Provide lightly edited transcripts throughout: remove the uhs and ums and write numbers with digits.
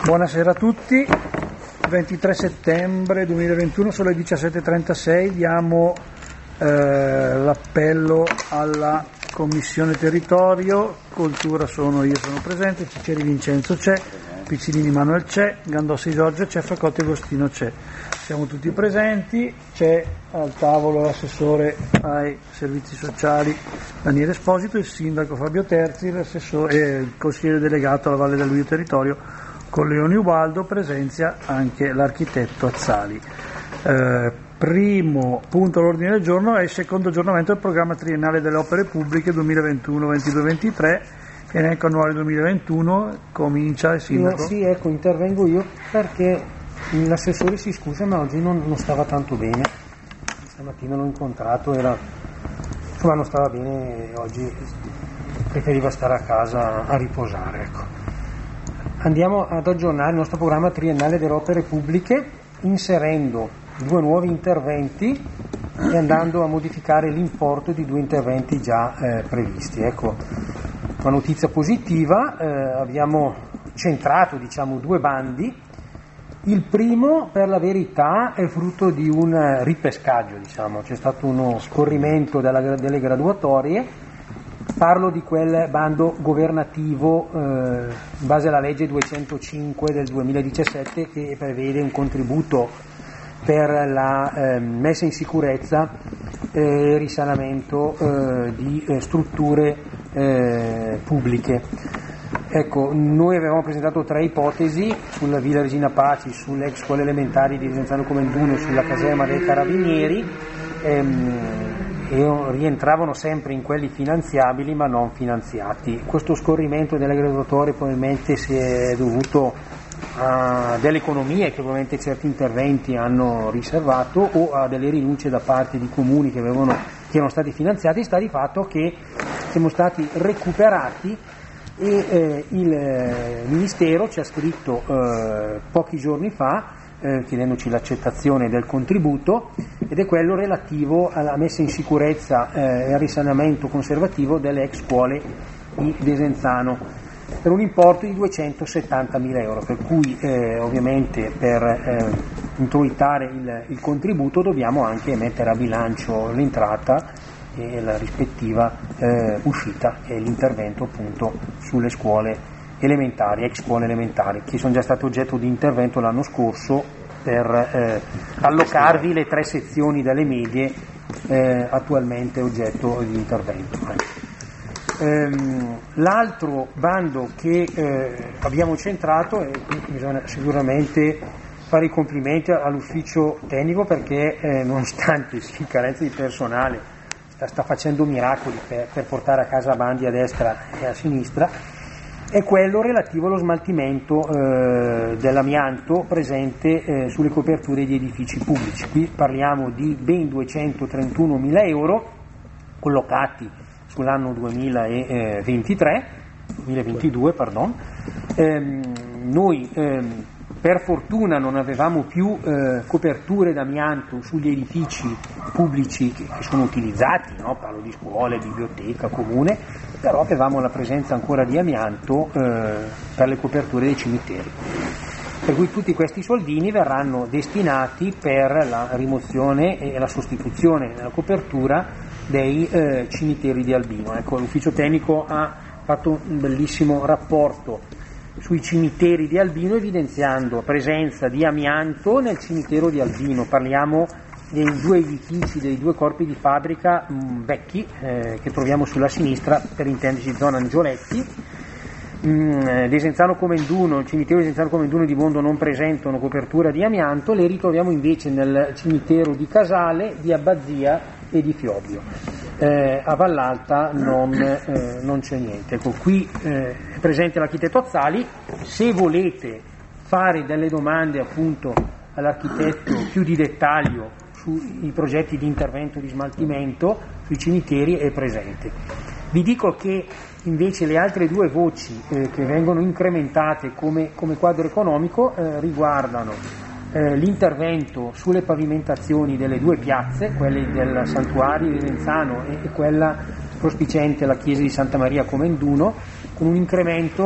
Buonasera a tutti, 23 settembre 2021, sono le 17.36, diamo l'appello alla Commissione Territorio, Cultura sono presente, Ciceri Vincenzo c'è, Piccinini Manuel c'è, Gandossi Giorgio c'è, Fracotti Agostino c'è. Siamo tutti presenti, c'è al tavolo l'assessore ai servizi sociali Daniele Esposito, il sindaco Fabio Terzi e il consigliere delegato alla Valle del Luio Territorio con Leoni Ubaldo, presenzia anche l'architetto Azzali. Primo punto all'ordine del giorno è il secondo aggiornamento del programma triennale delle opere pubbliche 2021-22-23, elenco annuale 2021, comincia il sindaco. Sì, ecco, intervengo io perché l'assessore si scusa ma oggi non stava tanto bene, stamattina l'ho incontrato, non stava bene, oggi preferiva stare a casa a riposare, ecco. Andiamo ad aggiornare il nostro programma triennale delle opere pubbliche inserendo 2 nuovi interventi e andando a modificare l'importo di 2 interventi già previsti. Ecco, una notizia positiva, abbiamo centrato 2 bandi. Il primo, per la verità, è frutto di un ripescaggio, c'è stato uno scorrimento delle graduatorie. Parlo di quel bando governativo in base alla legge 205 del 2017 che prevede un contributo per la messa in sicurezza e risanamento di strutture pubbliche. Ecco, noi avevamo presentato 3 ipotesi sulla Villa Regina Paci, sulle ex scuole elementari di Desenzano Comenduno e sulla caserma dei Carabinieri, e rientravano sempre in quelli finanziabili ma non finanziati. Questo scorrimento delle graduatorie probabilmente si è dovuto a delle economie che probabilmente certi interventi hanno riservato o a delle rinunce da parte di comuni che erano stati finanziati. Sta di fatto che siamo stati recuperati e il Ministero ci ha scritto pochi giorni fa chiedendoci l'accettazione del contributo, ed è quello relativo alla messa in sicurezza e al risanamento conservativo delle ex scuole di Desenzano per un importo di 270.000 euro, per cui ovviamente per introitare il contributo dobbiamo anche mettere a bilancio l'entrata e la rispettiva uscita e l'intervento appunto sulle scuole elementari, ex scuole elementari, che sono già state oggetto di intervento l'anno scorso per allocarvi le 3 sezioni delle medie attualmente oggetto di intervento. L'altro bando che abbiamo centrato, e qui bisogna sicuramente fare i complimenti all'ufficio tecnico perché nonostante sia in carenza di personale sta facendo miracoli per portare a casa bandi a destra e a sinistra, è quello relativo allo smaltimento dell'amianto presente sulle coperture di edifici pubblici. Qui parliamo di ben 231.000 euro collocati sull'anno 2022. Noi per fortuna non avevamo più coperture d'amianto sugli edifici pubblici che sono utilizzati, no? Parlo di scuole, biblioteca, comune, però avevamo la presenza ancora di amianto per le coperture dei cimiteri. Per cui tutti questi soldini verranno destinati per la rimozione e la sostituzione della copertura dei cimiteri di Albino. Ecco, l'ufficio tecnico ha fatto un bellissimo rapporto sui cimiteri di Albino evidenziando presenza di amianto nel cimitero di Albino. Parliamo dei 2 edifici, dei 2 corpi di fabbrica vecchi che troviamo sulla sinistra, per intenderci zona Angioletti. Desenzano Comenduno, il cimitero di Desenzano Comenduno di Bondo non presentano copertura di amianto, le ritroviamo invece nel cimitero di Casale, di Abbazia e di Fiobbio. A Vallalta non c'è niente. Ecco, qui è presente l'architetto Azzali. Se volete fare delle domande appunto all'architetto più di dettaglio sui progetti di intervento di smaltimento sui cimiteri, è presente. Vi dico che invece le altre 2 voci che vengono incrementate come quadro economico riguardano l'intervento sulle pavimentazioni delle 2 piazze, quelle del Santuario di Desenzano e quella prospiciente la chiesa di Santa Maria Comenduno, con un incremento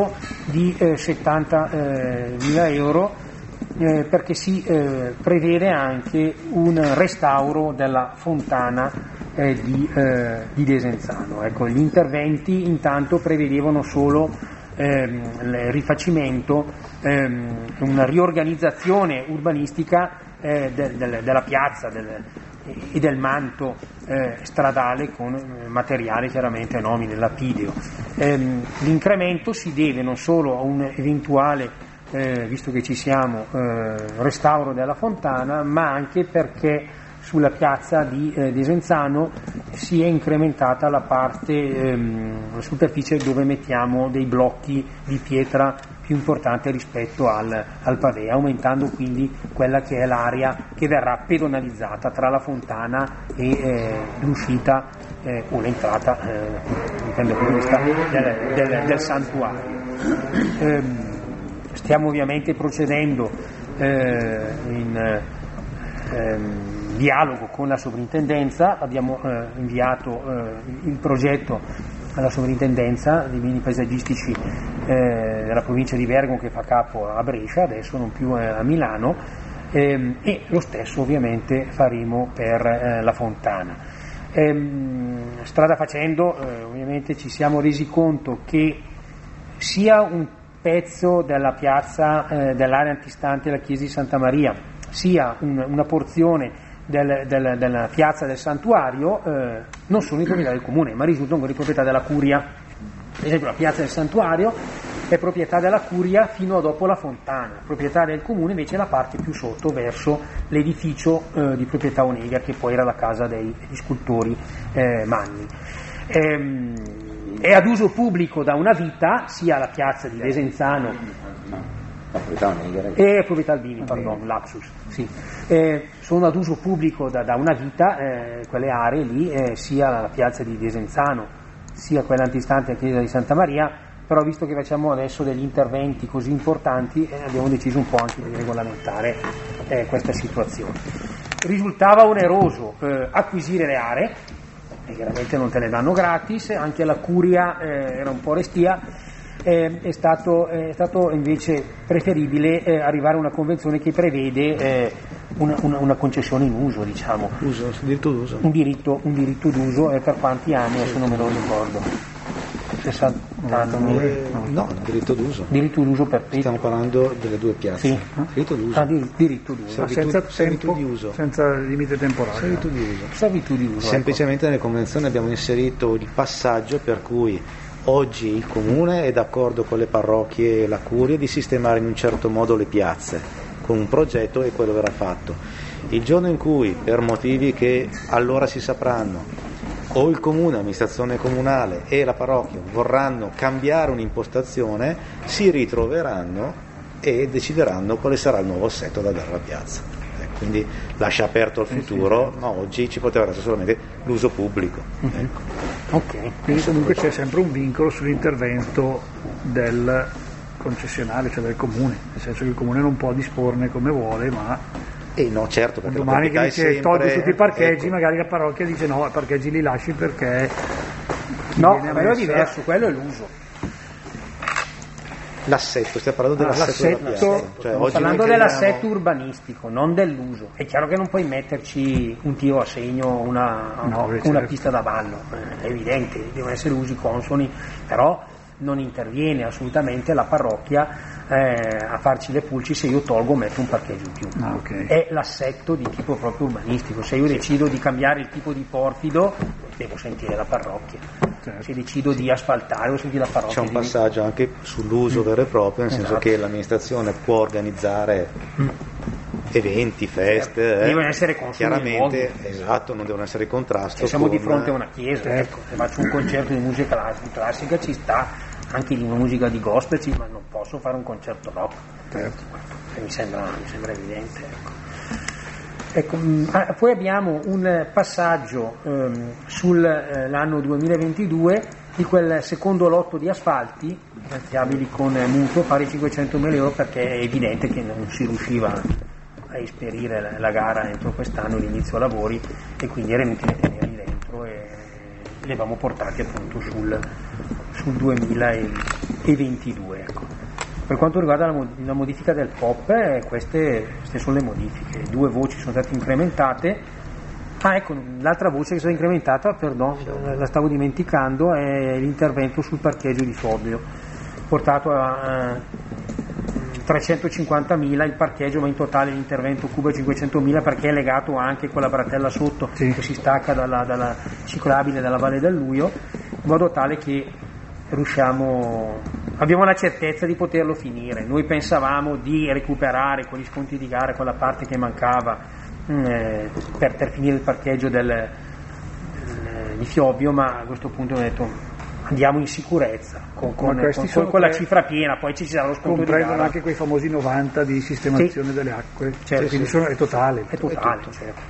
di 70.000 euro, perché si prevede anche un restauro della fontana di Desenzano. Ecco, gli interventi intanto prevedevano solo il rifacimento, una riorganizzazione urbanistica della piazza e del manto stradale con materiale chiaramente nomine lapideo. L'incremento si deve non solo a un eventuale, visto che ci siamo, restauro della fontana, ma anche perché sulla piazza di Desenzano si è incrementata la parte, la superficie dove mettiamo dei blocchi di pietra più importante rispetto al pavé, aumentando quindi quella che è l'area che verrà pedonalizzata tra la fontana e l'uscita o l'entrata, dipende dal punto di vista del santuario. Stiamo ovviamente procedendo in dialogo con la sovrintendenza, abbiamo inviato il progetto alla sovrintendenza dei beni paesaggistici della provincia di Bergamo, che fa capo a Brescia, adesso non più a Milano, e lo stesso ovviamente faremo per la fontana. Strada facendo, ovviamente ci siamo resi conto che sia un pezzo della piazza dell'area antistante la chiesa di Santa Maria, sia una porzione della piazza del santuario non sono di proprietà del comune, ma risultano di proprietà della curia. Per esempio la piazza del santuario è proprietà della curia fino a dopo la fontana, proprietà del comune invece la parte più sotto verso l'edificio di proprietà Onega, che poi era la casa degli scultori Manni. È ad uso pubblico da una vita sia la piazza di Desenzano e proprietà Albini, pardon, lapsus, sì. Sono ad uso pubblico da una vita quelle aree lì, sia la piazza di Desenzano sia quella antistante la chiesa di Santa Maria, però visto che facciamo adesso degli interventi così importanti abbiamo deciso un po' anche di regolamentare questa situazione. Risultava oneroso acquisire le aree, e chiaramente non te le danno gratis, anche la curia era un po' restia. È stato invece preferibile arrivare a una convenzione che prevede una concessione in uso, diciamo. Diritto d'uso. Un diritto d'uso, per quanti anni, adesso non me lo ricordo. 60 anni? No, diritto d'uso. Diritto d'uso perpetuo. Stiamo parlando delle due piazze. Sì. Diritto d'uso. Diritto d'uso. Senza di uso. Senza limite temporale. Servitù di uso. Semplicemente nelle convenzioni abbiamo inserito il passaggio per cui oggi il comune è d'accordo con le parrocchie e la curia di sistemare in un certo modo le piazze con un progetto, e quello verrà fatto. Il giorno in cui, per motivi che allora si sapranno, o il comune, l'amministrazione comunale e la parrocchia vorranno cambiare un'impostazione, si ritroveranno e decideranno quale sarà il nuovo assetto da dare alla piazza. Quindi lascia aperto al futuro, ma oggi ci poteva essere solamente l'uso pubblico. Ecco. Ok. Quindi comunque c'è sempre un vincolo sull'intervento del concessionario, cioè del comune, nel senso che il comune non può disporne come vuole, ma no, certo, perché domani che dice sempre... tolgo tutti i parcheggi, ecco. Magari la parrocchia dice no, i parcheggi li lasci perché no, quello è diverso, quello è l'uso. L'assetto, stiamo parlando dell'assetto della piazza. Stiamo parlando dell'assetto urbanistico, non dell'uso. È chiaro che non puoi metterci un tiro a segno, una pista da ballo, è evidente, devono essere usi consoni, però non interviene assolutamente la parrocchia a farci le pulci se io tolgo o metto un parcheggio in più. Okay. È l'assetto di tipo proprio urbanistico. Se io decido di cambiare il tipo di portido devo sentire la parrocchia, certo. Se decido di asfaltare devo sentire la parrocchia. C'è un passaggio anche sull'uso vero e proprio, nel senso che l'amministrazione può organizzare eventi, feste, devono essere consumi, chiaramente, esatto, non devono essere in contrasto. Se siamo di fronte a una chiesa, ecco, se faccio un concerto di musica classica ci sta anche di una musica di gospel, ma non posso fare un concerto rock, certo. Mi sembra evidente, ecco. Poi abbiamo un passaggio sull'anno 2022 di quel secondo lotto di asfalti finanziabili con mutuo pari a 500.000 euro, perché è evidente che non si riusciva a esperire la gara entro quest'anno, l'inizio lavori, e quindi era inutile tenerli dentro e li avevamo portati appunto sul 2022, ecco. Per quanto riguarda la modifica del POP, queste sono le modifiche, 2 voci sono state incrementate. Ecco, l'altra voce che è stata incrementata, la stavo dimenticando, è l'intervento sul parcheggio di Fobbio, portato a 350.000 il parcheggio, ma in totale l'intervento cubo è 500.000, perché è legato anche con la bretella sotto, che si stacca dalla ciclabile dalla Valle del Luio, in modo tale che abbiamo la certezza di poterlo finire. Noi pensavamo di recuperare con gli sconti di gara quella parte che mancava per finire il parcheggio di Fiobbio, ma a questo punto ho detto andiamo in sicurezza con la cifra piena, poi ci sarà lo sconto di gara. Comprendono anche quei famosi 90 di sistemazione delle acque, quindi è totale. È totale.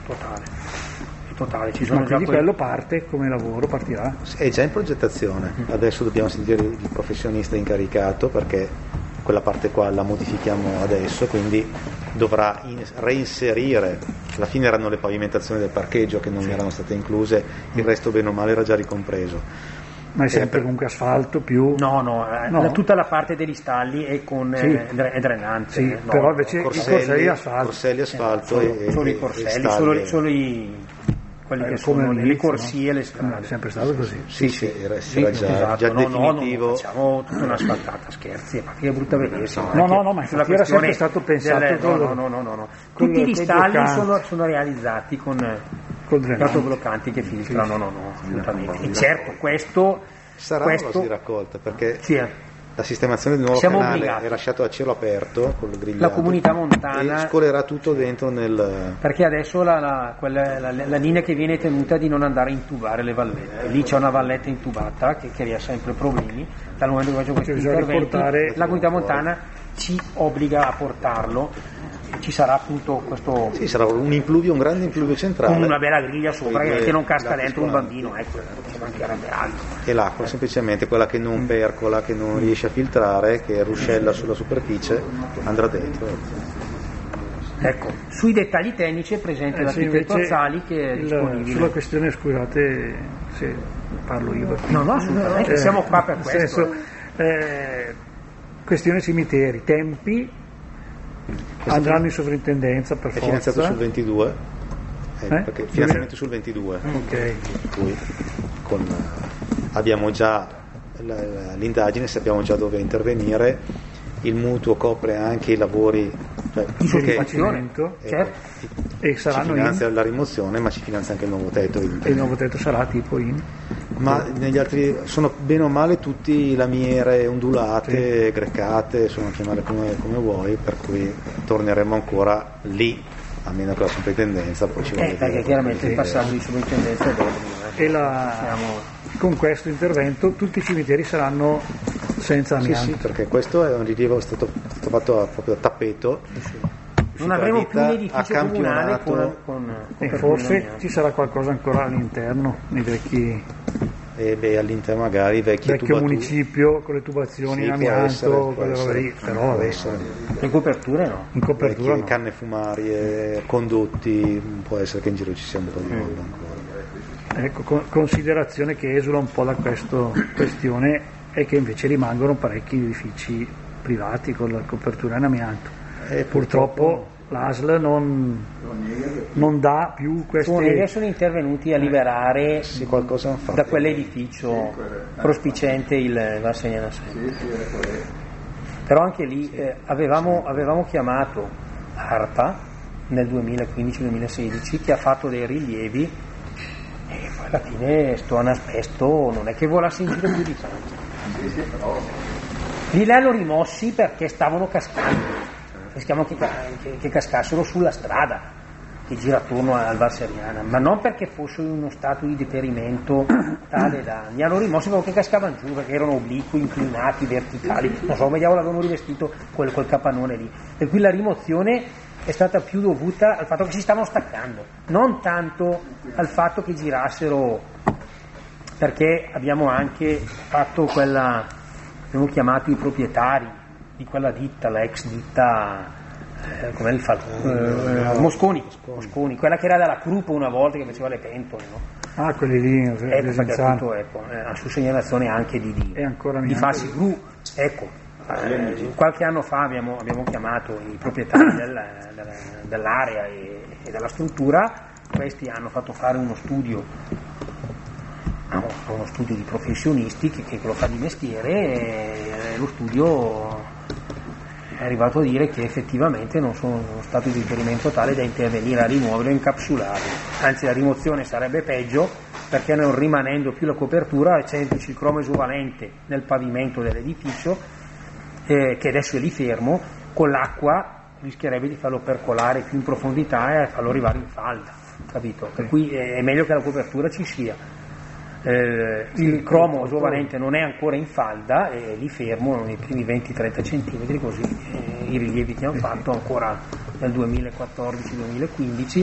Ci sono quindi quello parte come lavoro, partirà? È già in progettazione, adesso dobbiamo sentire il professionista incaricato, perché quella parte qua la modifichiamo adesso, quindi dovrà reinserire, alla fine erano le pavimentazioni del parcheggio che non erano state incluse, il resto bene o male era già ricompreso. Ma è sempre comunque asfalto più? No. Tutta la parte degli stalli è è drenante. Sì, però invece i corselli asfalto. Corselli asfalto solo i corselli, solo quelli che sono le corsie e le strade. È sempre stato così? Sì, era già definitivo. No, facciamo tutta un'asfaltata, scherzi, ma che è brutta vedersi. No, ma infatti era sempre stato pensato. No. Tutti gli stalli sono realizzati con autobloccanti che filtrano, no, assolutamente. E certo, questo sarà una di raccolta, perché la sistemazione del nuovo canale è lasciato a cielo aperto con il grigliato. La comunità montana e scolerà tutto dentro perché adesso la linea che viene tenuta è di non andare a intubare le vallette. Lì c'è una valletta intubata che crea sempre problemi. Dal momento che faccio questi interventi, la comunità montana ci obbliga a portarlo. Ci sarà appunto questo. Sì, sarà un grande impluvio centrale. Con una bella griglia sopra che non casca dentro un bambino, ci mancherebbe altro. E l'acqua semplicemente quella che non percola, che non riesce a filtrare, che ruscella sulla superficie, andrà dentro. Ecco, sui dettagli tecnici è presente l'architetto Azzali che è disponibile. Sulla questione, scusate se parlo io. No, assolutamente, siamo qua per questo. Questione cimiteri, tempi. Andranno in sovrintendenza per forza. È finanziato sul 22, perché finanziamento sul 22. Ok. Cui abbiamo già l'indagine, sappiamo già dove intervenire, il mutuo copre anche i lavori di rifacimento, e saranno ci finanzia la rimozione, ma ci finanzia anche il nuovo tetto. E il nuovo tetto sarà tipo ma negli altri sono bene o male tutti lamiere ondulate, greccate, sono chiamate come vuoi, per cui torneremo ancora lì, a meno che la sovrintendenza poi ci voglia perché chiaramente il passaggio di sovrintendenza è dopo. Con questo intervento tutti i cimiteri saranno senza amianto. Sì, perché questo è un rilievo stato fatto proprio a tappeto. Non avremo più un edificio comunale con e forse ci sarà qualcosa ancora all'interno, nei vecchi all'interno magari vecchio municipio con le tubazioni in amianto, però adesso in coperture no. In copertura no. Canne fumarie, condotti, può essere che in giro ci sia un po' di mondo ancora. Ecco, considerazione che esula un po' da questa questione è che invece rimangono parecchi edifici privati con la copertura in amianto. Purtroppo l'ASL non dà più questi. Sono intervenuti a liberare qualcosa da quell'edificio prospicente il Valsegnana. Però anche lì avevamo chiamato ARPA nel 2015-2016 che ha fatto dei rilievi e poi alla fine sto anaspesto non è che volasse in giro più di tanto. Lì l'hanno rimossi perché stavano cascando. Rischiamo che cascassero sulla strada che gira attorno al Valseriana, ma non perché fossero in uno stato di deperimento tale da. Li hanno rimossi perché cascavano giù, perché erano obliqui, inclinati, verticali, non so, vediamo l'avevano rivestito quel capannone lì. Per cui la rimozione è stata più dovuta al fatto che si stavano staccando, non tanto al fatto che girassero, perché abbiamo anche fatto abbiamo chiamato i proprietari di quella ditta, la ex ditta com'è il Mosconi, quella che era della Krupp una volta che faceva le pentole, no? Quelli lì, perché appunto a su segnalazione anche di Fassi Gru, Qualche anno fa abbiamo chiamato i proprietari dell'area e della struttura. Questi hanno fatto fare uno studio di professionisti che lo fa di mestiere, e lo studio è arrivato a dire che effettivamente non sono stati di riferimento tale da intervenire a rimuovere o incapsularli, anzi la rimozione sarebbe peggio, perché non rimanendo più la copertura c'è il ciclocromo esovalente nel pavimento dell'edificio, che adesso è lì fermo, con l'acqua rischierebbe di farlo percolare più in profondità e farlo arrivare in falda, capito? Per cui è meglio che la copertura ci sia. Il cromo esovalente non è ancora in falda, è lì fermo nei primi 20-30 cm, così i rilievi che hanno fatto ancora nel 2014-2015.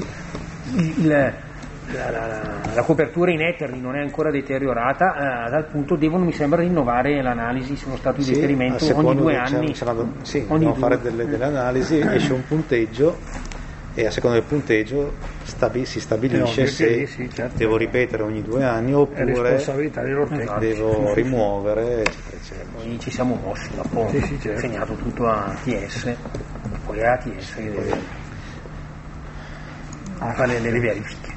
La copertura in Etterli non è ancora deteriorata, dal punto devono, mi sembra, rinnovare l'analisi sullo stato di deterioramento ogni 2 anni. Dobbiamo fare delle analisi, esce un punteggio e a seconda del punteggio si stabilisce se certo, devo ripetere ogni 2 anni oppure devo rimuovere, eccetera, eccetera. Noi ci siamo mossi dopo, certo, segnato tutto a ATS, poi è ATS che deve fare le verifiche.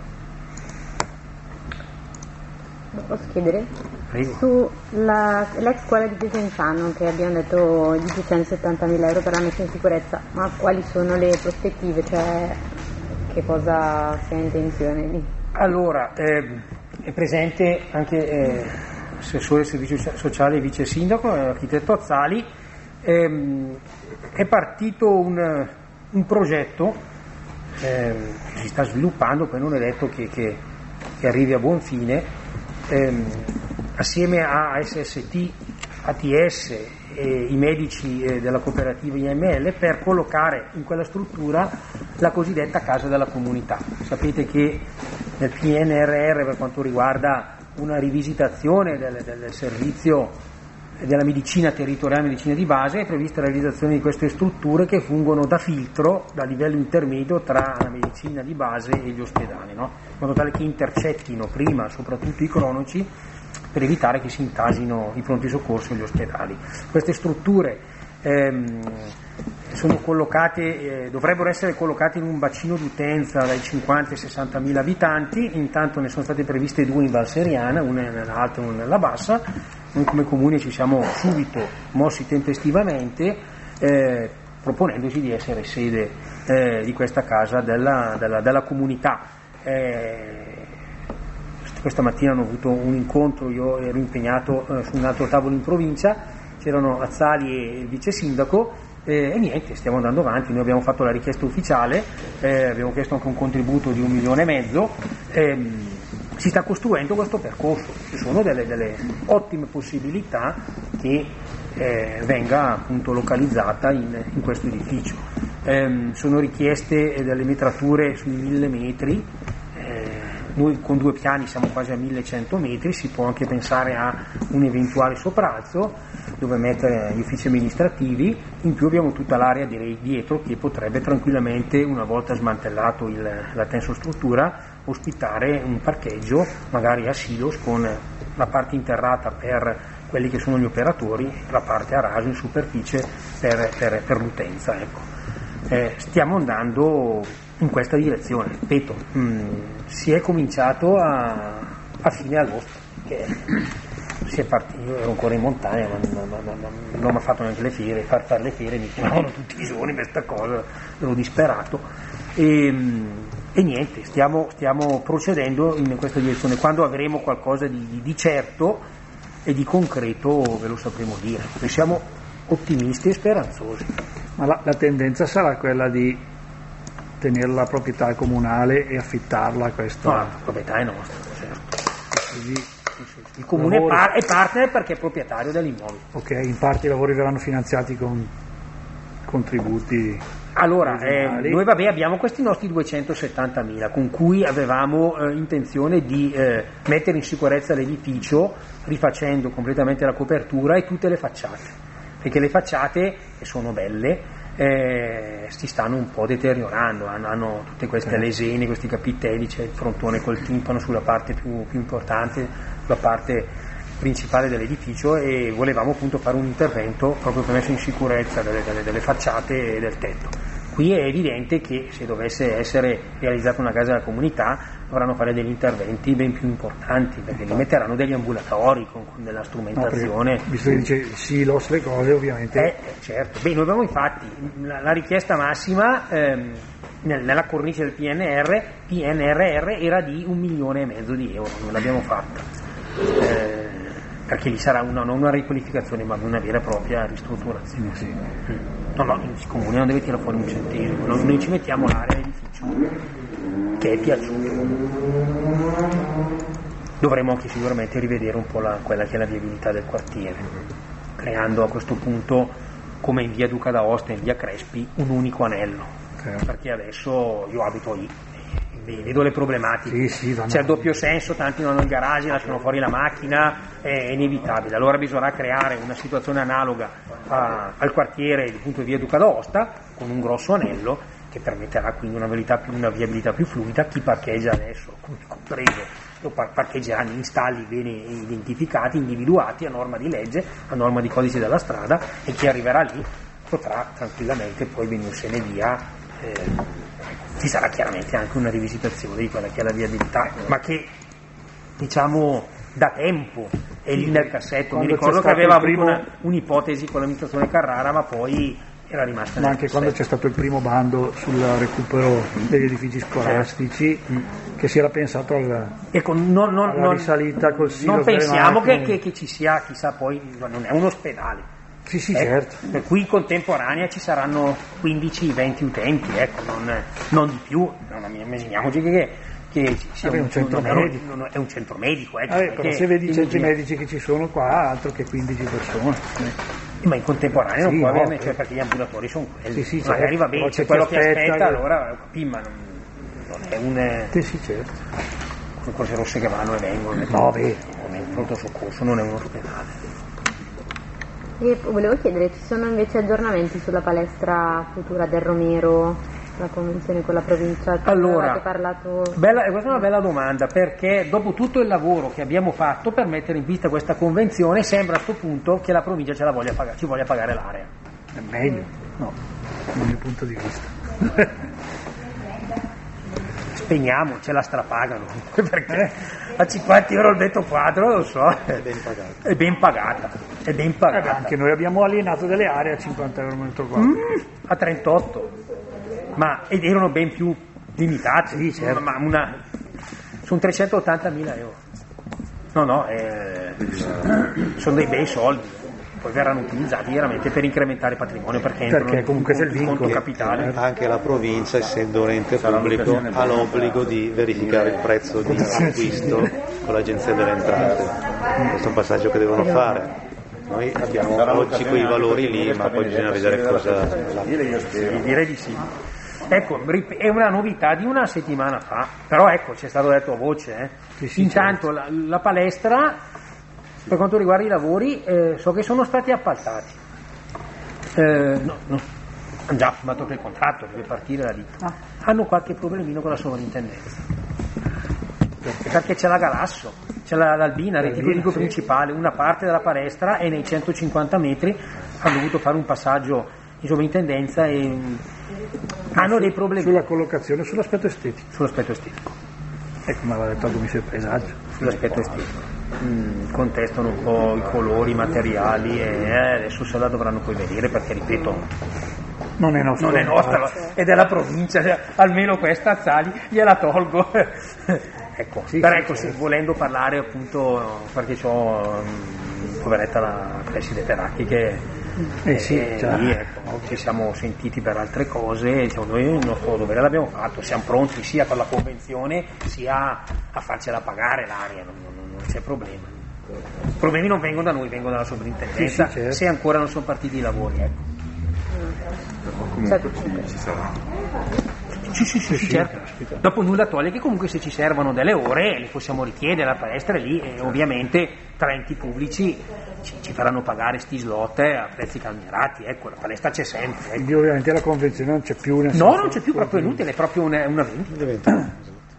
Posso chiedere? Prego. L'ex scuola di Desenzano, che abbiamo detto di 270.000 euro per la messa in sicurezza, ma quali sono le prospettive, cioè che cosa si ha intenzione di? Allora, è presente anche assessore del servizio sociale e vice sindaco, l'architetto Azzali. È partito un progetto che si sta sviluppando, poi non è detto che arrivi a buon fine. Assieme a SST, ATS e i medici della cooperativa IML, per collocare in quella struttura la cosiddetta casa della comunità. Sapete che nel PNRR, per quanto riguarda una rivisitazione del servizio della medicina territoriale, medicina di base, è prevista la realizzazione di queste strutture che fungono da filtro, da livello intermedio tra la medicina di base e gli ospedali, no? In modo tale che intercettino prima soprattutto i cronici, per evitare che si intasino i pronti soccorso e gli ospedali. Queste strutture sono collocate, dovrebbero essere collocate in un bacino d'utenza dai 50 ai 60.000 abitanti. Intanto ne sono state previste 2 in Val Seriana, una nell'alta e una nella bassa. Noi come comune ci siamo subito mossi tempestivamente, proponendoci di essere sede di questa casa della comunità. Questa mattina hanno avuto un incontro, io ero impegnato su un altro tavolo in provincia, c'erano Azzali e il vice sindaco, e niente, stiamo andando avanti. Noi abbiamo fatto la richiesta ufficiale, abbiamo chiesto anche un contributo di 1,5 milioni. Si sta costruendo questo percorso, ci sono delle ottime possibilità che venga appunto localizzata in questo edificio. Sono richieste delle metrature sui 1.000 metri. Noi con 2 piani siamo quasi a 1.100 metri, si può anche pensare a un eventuale sopralzo dove mettere gli uffici amministrativi. In più abbiamo tutta l'area dietro che potrebbe tranquillamente, una volta smantellato la tensostruttura, ospitare un parcheggio, magari a silos, con la parte interrata per quelli che sono gli operatori e la parte a raso in superficie per l'utenza. Ecco. Stiamo andando in questa direzione, ripeto, si è cominciato a fine agosto, che si è partito. Io ero ancora in montagna, ma non mi ha fatto neanche le fiere, fare le fiere mi chiamavano tutti i giorni per questa cosa, ero disperato e niente, stiamo procedendo in questa direzione. Quando avremo qualcosa di certo e di concreto ve lo sapremo dire. Noi siamo ottimisti e speranzosi. Ma la tendenza sarà quella di tenere la proprietà comunale e affittarla a questa? No, la proprietà è nostra, certo. Il comune è partner perché è proprietario dell'immobile. Ok, in parte i lavori verranno finanziati con contributi. Allora, noi abbiamo questi nostri 270.000 con cui avevamo intenzione di mettere in sicurezza l'edificio rifacendo completamente la copertura e tutte le facciate, perché le facciate, che sono belle, si stanno un po' deteriorando, hanno tutte queste lesene, questi capitelli, c'è il frontone col timpano sulla parte più importante, sulla parte principale dell'edificio, e volevamo appunto fare un intervento proprio per mettere in sicurezza delle facciate e del tetto. Qui è evidente che se dovesse essere realizzata una casa della comunità dovranno fare degli interventi ben più importanti, perché li metteranno degli ambulatori con della strumentazione. No, visto che dice silos, le cose ovviamente. Certo. Beh, noi abbiamo infatti la richiesta massima nella cornice del PNRR era di 1,5 milioni di euro, non l'abbiamo fatta. Perché lì sarà non una riqualificazione ma una vera e propria ristrutturazione. Sì. No, il comune non deve tirare fuori un centesimo, noi ci mettiamo l'area dell'edificio che è piaciuto. Dovremo anche sicuramente rivedere un po' quella che è la viabilità del quartiere, creando a questo punto, come in via Duca d'Aosta e in via Crespi, un unico anello, perché adesso io abito lì, vedo le problematiche, c'è il doppio senso, tanti non hanno il garage, lasciano fuori la macchina, è inevitabile. Allora bisognerà creare una situazione analoga al quartiere di punto di via Duca d'Aosta con un grosso anello che permetterà quindi una viabilità più fluida. Chi parcheggia adesso, compreso, parcheggeranno in stalli bene identificati, individuati a norma di legge, a norma di codice della strada, e chi arriverà lì potrà tranquillamente poi venursene via. Ci sarà chiaramente anche una rivisitazione di quella che è la viabilità, ma che diciamo da tempo è lì nel cassetto. Mi ricordo che aveva avuto un'ipotesi con l'amministrazione Carrara, ma poi era rimasta nel anche cassetto. Quando c'è stato il primo bando sul recupero degli edifici scolastici, che si era pensato alla risalita col silo. Non pensiamo che ci sia, chissà, poi non è un ospedale. Sì, certo. Per cui in contemporanea ci saranno 15-20 utenti, non di più. Immaginiamoci che sia un centro medico. È un centro medico. Però se vedi i centri medici che ci sono qua, altro che 15 persone. Ma in contemporanea non può averne, perché gli ambulatori sono quelli. Sì, magari va bene, c'è quello che aspetta, allora ma non è un... Sì, certo. Con cose rosse che vanno e vengono. Non è un pronto soccorso, non è un ospedale. E volevo chiedere, ci sono invece aggiornamenti sulla palestra futura del Romero, la convenzione con la provincia? Allora, avete parlato... questa è una bella domanda, perché dopo tutto il lavoro che abbiamo fatto per mettere in vista questa convenzione, sembra a questo punto che la provincia ci voglia pagare l'area. È meglio? No, dal mio punto di vista. Spegniamo, ce la strapagano, perché a 50 euro il metro quadro, lo so, è ben pagata. Anche noi abbiamo alienato delle aree a 50 euro il metro quadro. A 38, ed erano ben più limitate. Sì, certo. Sono 380.000 euro. Sono dei bei soldi. Poi verranno utilizzati veramente per incrementare patrimonio, perché comunque c'è il vincolo capitale. Anche la provincia, essendo un ente pubblico, ha l'obbligo di verificare il prezzo di acquisto con l'Agenzia delle Entrate. Questo è un passaggio che devono fare. Noi abbiamo oggi quei valori lì, ma poi bisogna vedere cosa... Direi di sì. Ecco, è una novità di una settimana fa, però c'è stato detto a voce. Intanto la palestra, per quanto riguarda i lavori, so che sono stati appaltati. Hanno già firmato il contratto, deve partire la ditta. Hanno qualche problemino con la sovrintendenza. Perché c'è la Galasso, c'è l'Albina, l'edificio principale, una parte della palestra, e nei 150 metri hanno dovuto fare un passaggio in sovrintendenza e hanno dei problemi. Sulla collocazione, sull'aspetto estetico. Come aveva detto la commissione del paesaggio. Sull'aspetto estetico. Contestano un po' i colori, i materiali, e adesso se la dovranno poi vedere, perché ripeto, non è nostra, è della provincia, almeno questa Azzali gliela tolgo. Volendo parlare appunto, perché c'ho poveretta la presidente Racchi che lì, ci siamo sentiti per altre cose, noi il nostro dovere l'abbiamo fatto, siamo pronti sia per la convenzione sia a farcela pagare l'area, non c'è problema. I problemi non vengono da noi, vengono dalla sovrintendenza, certo. Se ancora non sono partiti i lavori. Comunque ci sarà. Sì, certo. Dopo nulla toglie che comunque se ci servono delle ore le possiamo richiedere, la palestra è lì, e ovviamente tra enti pubblici ci faranno pagare sti slot a prezzi calmierati, la palestra c'è sempre. Quindi ovviamente la convenzione non c'è più. Non c'è più, proprio inutile, è proprio una vendita.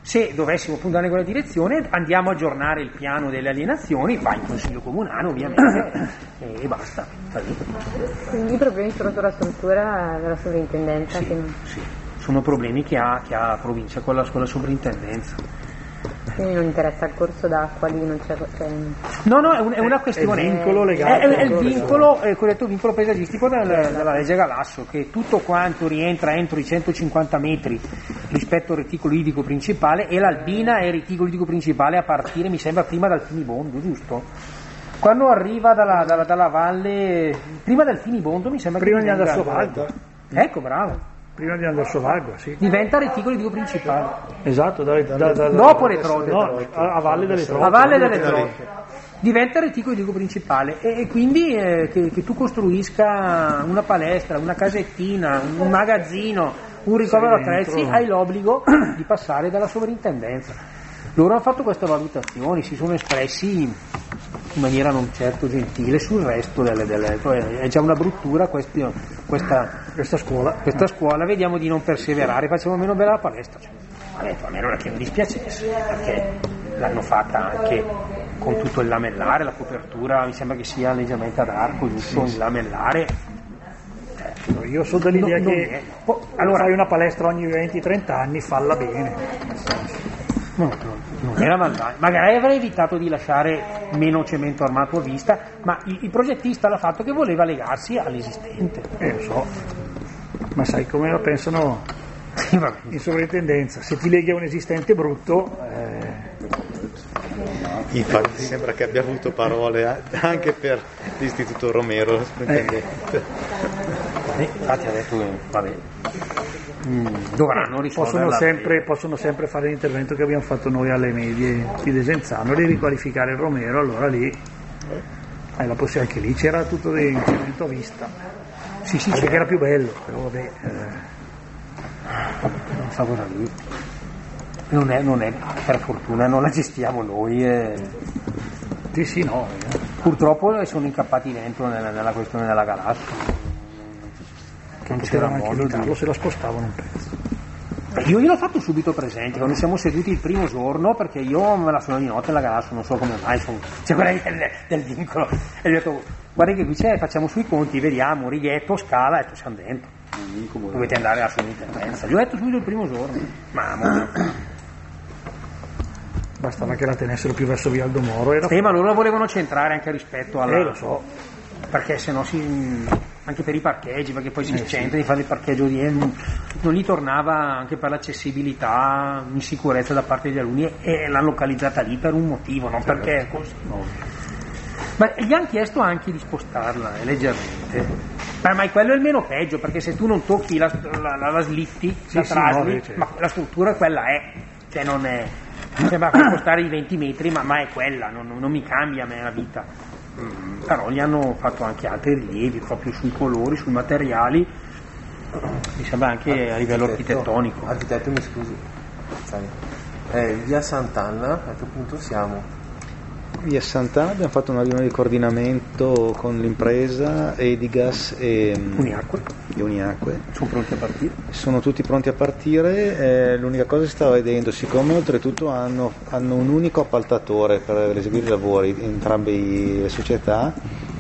Se dovessimo puntare in quella direzione, andiamo a aggiornare il piano delle alienazioni, va in consiglio comunale ovviamente e basta. Quindi i problemi sono sulla struttura della sovrintendenza? Sì, sì. Sono problemi che ha provincia con la sovrintendenza. Quindi non interessa il corso d'acqua lì, non c'è. No, è una questione. È il vincolo legato. È il vincolo, il cosiddetto vincolo paesaggistico della legge Galasso, che tutto quanto rientra entro i 150 metri rispetto al reticolo idrico principale, e l'Albina è il reticolo idrico principale a partire, mi sembra, prima dal Finibondo, giusto? Quando arriva dalla valle, prima del Finibondo, mi sembra prima che di andare a Sovagua. Ecco, bravo. Prima di andare a Sovagua, sì. Diventa reticolo idrico principale. Esatto, dopo le Trote. No, a Valle delle Trote. A Valle delle Trote. Diventa reticolo idrico principale e quindi che tu costruisca una palestra, una casettina, un magazzino, un ricovero attrezzi, hai l'obbligo di passare dalla sovrintendenza. Loro hanno fatto queste valutazioni, si sono espressi in maniera non certo gentile sul resto è già una bruttura questa scuola, vediamo di non perseverare, facciamo meno bella la palestra. A me non è che mi dispiacesse, perché l'hanno fatta anche con tutto il lamellare, la copertura mi sembra che sia leggermente ad arco, giusto, il lamellare. Io sono dell'idea che allora fai una palestra ogni 20-30 anni, falla bene. Non era malvagio, magari avrei evitato di lasciare meno cemento armato a vista, ma il progettista l'ha fatto che voleva legarsi all'esistente. Lo so, ma sai come la pensano in sovrintendenza, se ti leghi a un esistente brutto. Infatti sembra che abbia avuto parole anche per l'Istituto Romero, lo sovrintendente. Infatti ha detto che vabbè. Dovranno risolverla. Possono sempre fare l'intervento che abbiamo fatto noi alle medie di Desenzano, di riqualificare il Romero, allora lì la possibilità, anche lì c'era tutto l'intervento a vista, perché era più bello, però vabbè, questa cosa lì non è per fortuna non la gestiamo noi. Sì, no. Purtroppo sono incappati dentro nella questione della galassia. Non c'era modo se la spostavano un pezzo. Io gliel'ho fatto subito presente quando siamo seduti il primo giorno, perché io me la sono di notte nella galassia, non so come mai, c'è quella del vincolo, e gli ho detto guarda che qui facciamo sui conti, vediamo, righetto, scala, e siamo dentro, dovete andare alla sovrintendenza. Gli ho detto subito il primo giorno, mamma. Bastava che la tenessero più verso Via Aldomoro. Ma loro la volevano centrare anche rispetto alla. Lo so. Perché se no anche per i parcheggi, perché poi si centra di fare il parcheggio non gli tornava, anche per l'accessibilità, insicurezza da parte degli alunni, e l'hanno localizzata lì per un motivo, non perché è così. Ma gli hanno chiesto anche di spostarla leggermente, ma quello è il meno peggio, perché se tu non tocchi la slitti, la trasli, ma la struttura quella è, cioè non è, sembra spostare i 20 metri, ma è quella, non mi cambia a me la vita. Però gli hanno fatto anche altri rilievi proprio sui colori, sui materiali, mi sembra anche a livello architettonico. Architetto, mi scusi, via Sant'Anna, a che punto siamo? Via Sant'Anna abbiamo fatto una riunione di coordinamento con l'impresa, Edigas e Uniacque. Sono pronti a partire? Sono tutti pronti a partire, l'unica cosa che si stava vedendo, siccome oltretutto hanno un unico appaltatore per eseguire i lavori, entrambe le società,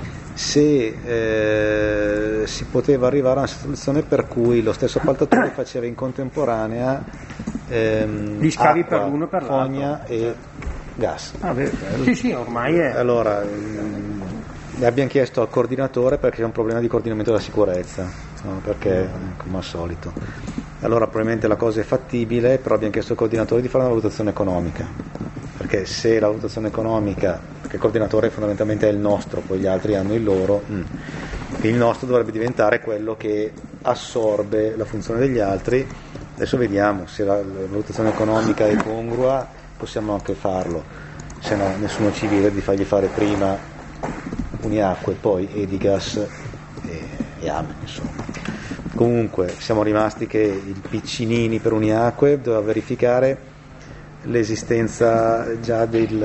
se si poteva arrivare a una situazione per cui lo stesso appaltatore faceva in contemporanea gli scavi acqua, per l'uno e per l'altro, fogna e gas. Sì, ormai è. Allora le abbiamo chiesto al coordinatore, perché c'è un problema di coordinamento della sicurezza, no? Perché come al solito, allora probabilmente la cosa è fattibile, però abbiamo chiesto al coordinatore di fare una valutazione economica, perché se la valutazione economica, perché il coordinatore fondamentalmente è il nostro, poi gli altri hanno il loro, il nostro dovrebbe diventare quello che assorbe la funzione degli altri. Adesso vediamo se la valutazione economica è congrua, possiamo anche farlo, se no nessuno ci viene di fargli fare prima Uniacque, poi Edigas e Amen, insomma. Comunque siamo rimasti che il Piccinini per Uniacque doveva verificare l'esistenza già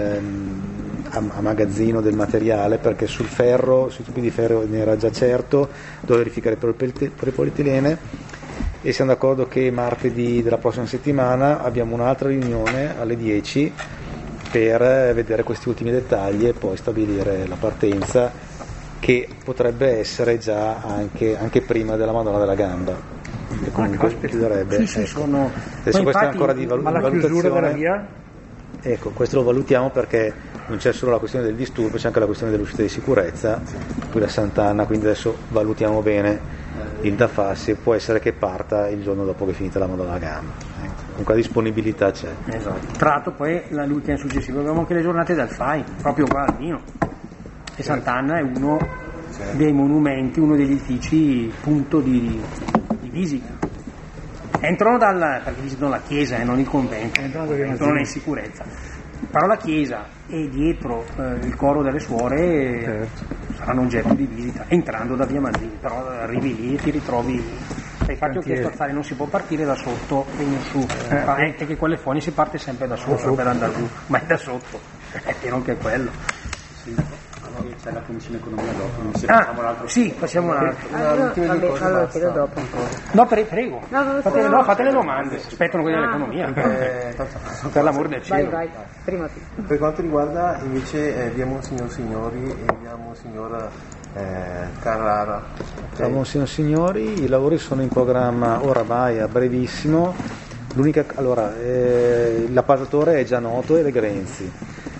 a magazzino del materiale, perché sul ferro, sui tubi di ferro ne era già certo, doveva verificare per il polietilene, e siamo d'accordo che martedì della prossima settimana abbiamo un'altra riunione alle 10 per vedere questi ultimi dettagli e poi stabilire la partenza, che potrebbe essere già anche prima della Madonna della Gamba, e comunque chiuderebbe. Sì, sono... Adesso questo è ancora di ma la chiusura della via? Ecco, questo lo valutiamo perché non c'è solo la questione del disturbo, c'è anche la questione dell'uscita di sicurezza qui da Sant'Anna, quindi adesso valutiamo bene il da farsi, può essere che parta il giorno dopo che è finita la Madonna della Gamba. Comunque la disponibilità c'è. Esatto. Tra l'altro poi il weekend successivo abbiamo anche le giornate del FAI, proprio qua al Nino. E Sant'Anna è uno dei monumenti, uno degli edifici punto di visita. Entrano perché visitano la chiesa e non il convento, entrano in sicurezza. Però la chiesa e dietro il coro delle suore saranno oggetto di visita, entrando da via Manzini, però arrivi lì e ti ritrovi. Infatti ho chiesto al fare, non si può partire da sotto e in su, è che con le foglie si parte sempre da sopra per andare giù, ma è da sotto, è pieno anche quello. Sì. C'è la commissione economia dopo, facciamo l'altro. Sì, facciamo un altro. Allora chiedo dopo. No, prego. Fate le domande, aspettano quelli dell'economia. Per l'amor del cielo. Vai, prima tu. Per quanto riguarda invece abbiamo Monsignor Signori e abbiamo Signora Carrara. Ciao Monsignor Signori, i lavori sono in programma oramai a brevissimo. L'appaltatore è già noto, è Le Grenzi.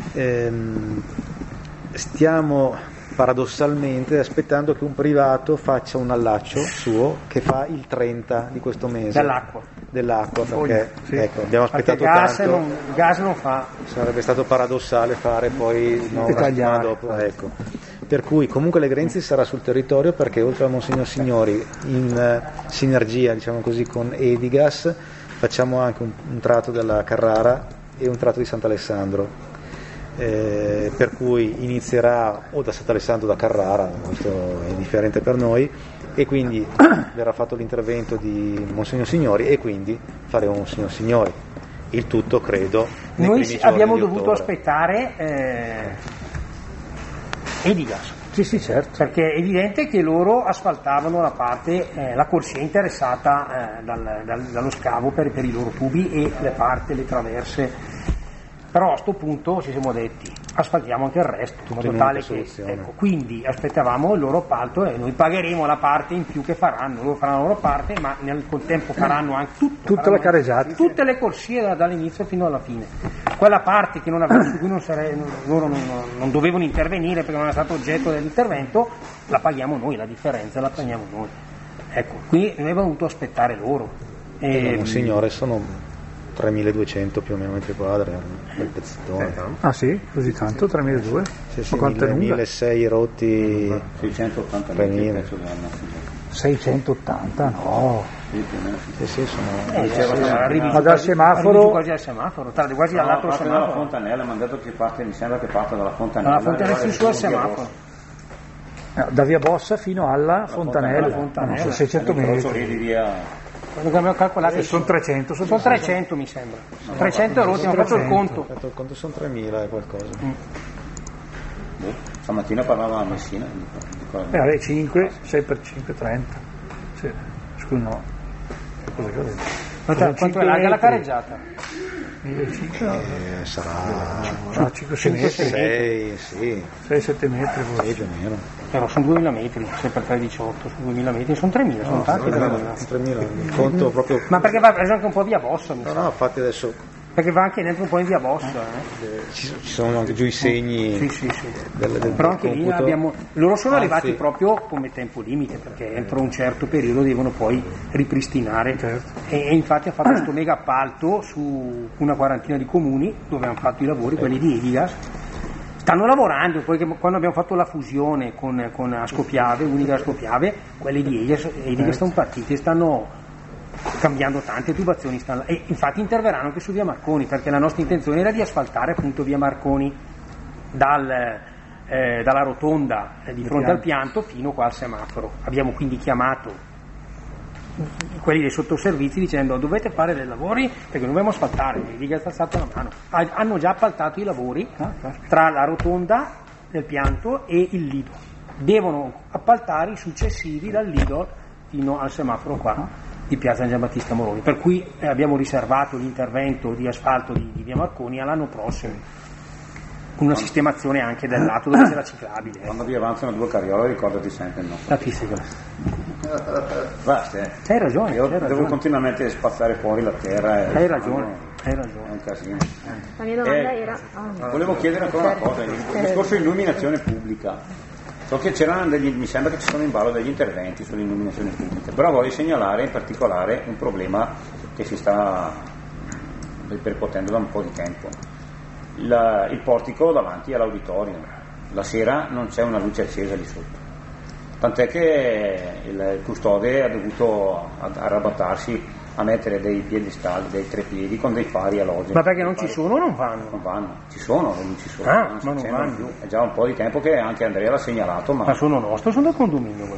Stiamo paradossalmente aspettando che un privato faccia un allaccio suo che fa il 30 di questo mese dell'acqua perché ecco, abbiamo aspettato tanto, il gas non fa, sarebbe stato paradossale fare poi una settimana dopo, ecco. Per cui comunque Le Grenzi sarà sul territorio, perché oltre a Monsignor Signori, in sinergia diciamo così con Edigas, facciamo anche un tratto della Carrara e un tratto di Sant'Alessandro. Per cui inizierà o da Sant'Alessandro o da Carrara, questo è indifferente per noi, e quindi verrà fatto l'intervento di Monsignor Signori e quindi faremo Monsignor Signori. Il tutto credo nei noi primi giorni abbiamo di dovuto ottobre. aspettare Edigas. Sì, certo. Perché è evidente che loro asfaltavano la parte, la corsia interessata dallo scavo per i loro tubi e le traverse. Però a sto punto ci siamo detti asfaltiamo anche il resto, in modo tale che quindi aspettavamo il loro appalto e noi pagheremo la parte in più che faranno, loro faranno la loro parte, ma nel contempo faranno anche tutta la careggiata, tutte le corsie dall'inizio fino alla fine. Quella parte che su cui loro non dovevano intervenire perché non è stato oggetto dell'intervento, la paghiamo noi, la differenza la paghiamo noi. Ecco, qui noi abbiamo dovuto aspettare loro. Signore, sono 3.200 più o meno metri quadri, quel pezzettone. Ah sì? Così tanto? 3.200? Sì, ma quanto è lunga? 1.600 rotti, 680 3.000. 680? No. Sì, sono... arrivi ma dal semaforo? Quasi al semaforo, quasi all'altro semaforo. Dalla Fontanella, mi hanno detto che mi sembra che parte dalla Fontanella. Dalla Fontanella fin su al semaforo. Da via Bossa fino alla Fontanella. Sono 600 metri. Abbiamo calcolato sono 300, sono 300 mi sembra. 300 rotti, ho fatto il conto. Ho fatto il conto, sono 3.000 e qualcosa. Stamattina parlava a Messina. 5, 6 per 5, 30. Sì. Scusa, no. Cosa che ho detto? Quanto è larga la careggiata? 1.500 sarà 5-6 metri. 6-7 metri forse. Più o meno. Però sono 2.000 metri, 6 per 3 18, sono 2.000 metri, sono 3.000, sono tanti. 3.000, conto proprio. Ma perché va preso anche un po' via Bossa? No, infatti adesso. Perché va anche dentro un po' in via Bossa. Ci sono anche giù i segni. Sì. Del però anche computo. lì abbiamo. Loro sono arrivati proprio come tempo limite, perché entro un certo periodo devono poi ripristinare. Certo. E infatti ha fatto questo mega appalto su una quarantina di comuni dove hanno fatto i lavori, quelli di Edigas. Stanno lavorando, poi quando abbiamo fatto la fusione con Ascopiave, Unica Ascopiave, quelli di Edigas sono partiti e stanno cambiando tante tubazioni e infatti interverranno anche su via Marconi, perché la nostra intenzione era di asfaltare appunto via Marconi dalla rotonda di fronte al pianto fino qua al semaforo. Abbiamo quindi chiamato quelli dei sottoservizi dicendo dovete fare dei lavori perché non dobbiamo asfaltare, vi ha alzato la mano. Hanno già appaltato i lavori tra la rotonda del pianto e il lido, devono appaltare i successivi dal lido fino al semaforo qua. di Piazza Giambattista Moroni, per cui abbiamo riservato l'intervento di asfalto di via Marconi all'anno prossimo, con una sistemazione anche del lato dove c'è la ciclabile. Quando vi avanzano 2 carriole ricordati sempre il nostro. La fisica. Basta. Hai ragione. Io devo continuamente spazzare fuori la terra. Hai ragione. È un casino. La mia domanda era... Volevo chiedere ancora una cosa, il discorso di illuminazione pubblica. So che mi sembra che ci sono in ballo degli interventi sull'illuminazione pubblica, però voglio segnalare in particolare un problema che si sta ripercuotendo da un po' di tempo. Il portico davanti all'auditorium, la sera non c'è una luce accesa lì sotto, tant'è che il custode ha dovuto arrabattarsi a mettere dei piedistalli, dei treppiedi con dei fari alogeni. Ma perché non ci sono o non vanno? Non vanno, ci sono, non ci sono, non non vanno più. È già un po' di tempo che anche Andrea l'ha segnalato, ma sono nostri o sono del condominio?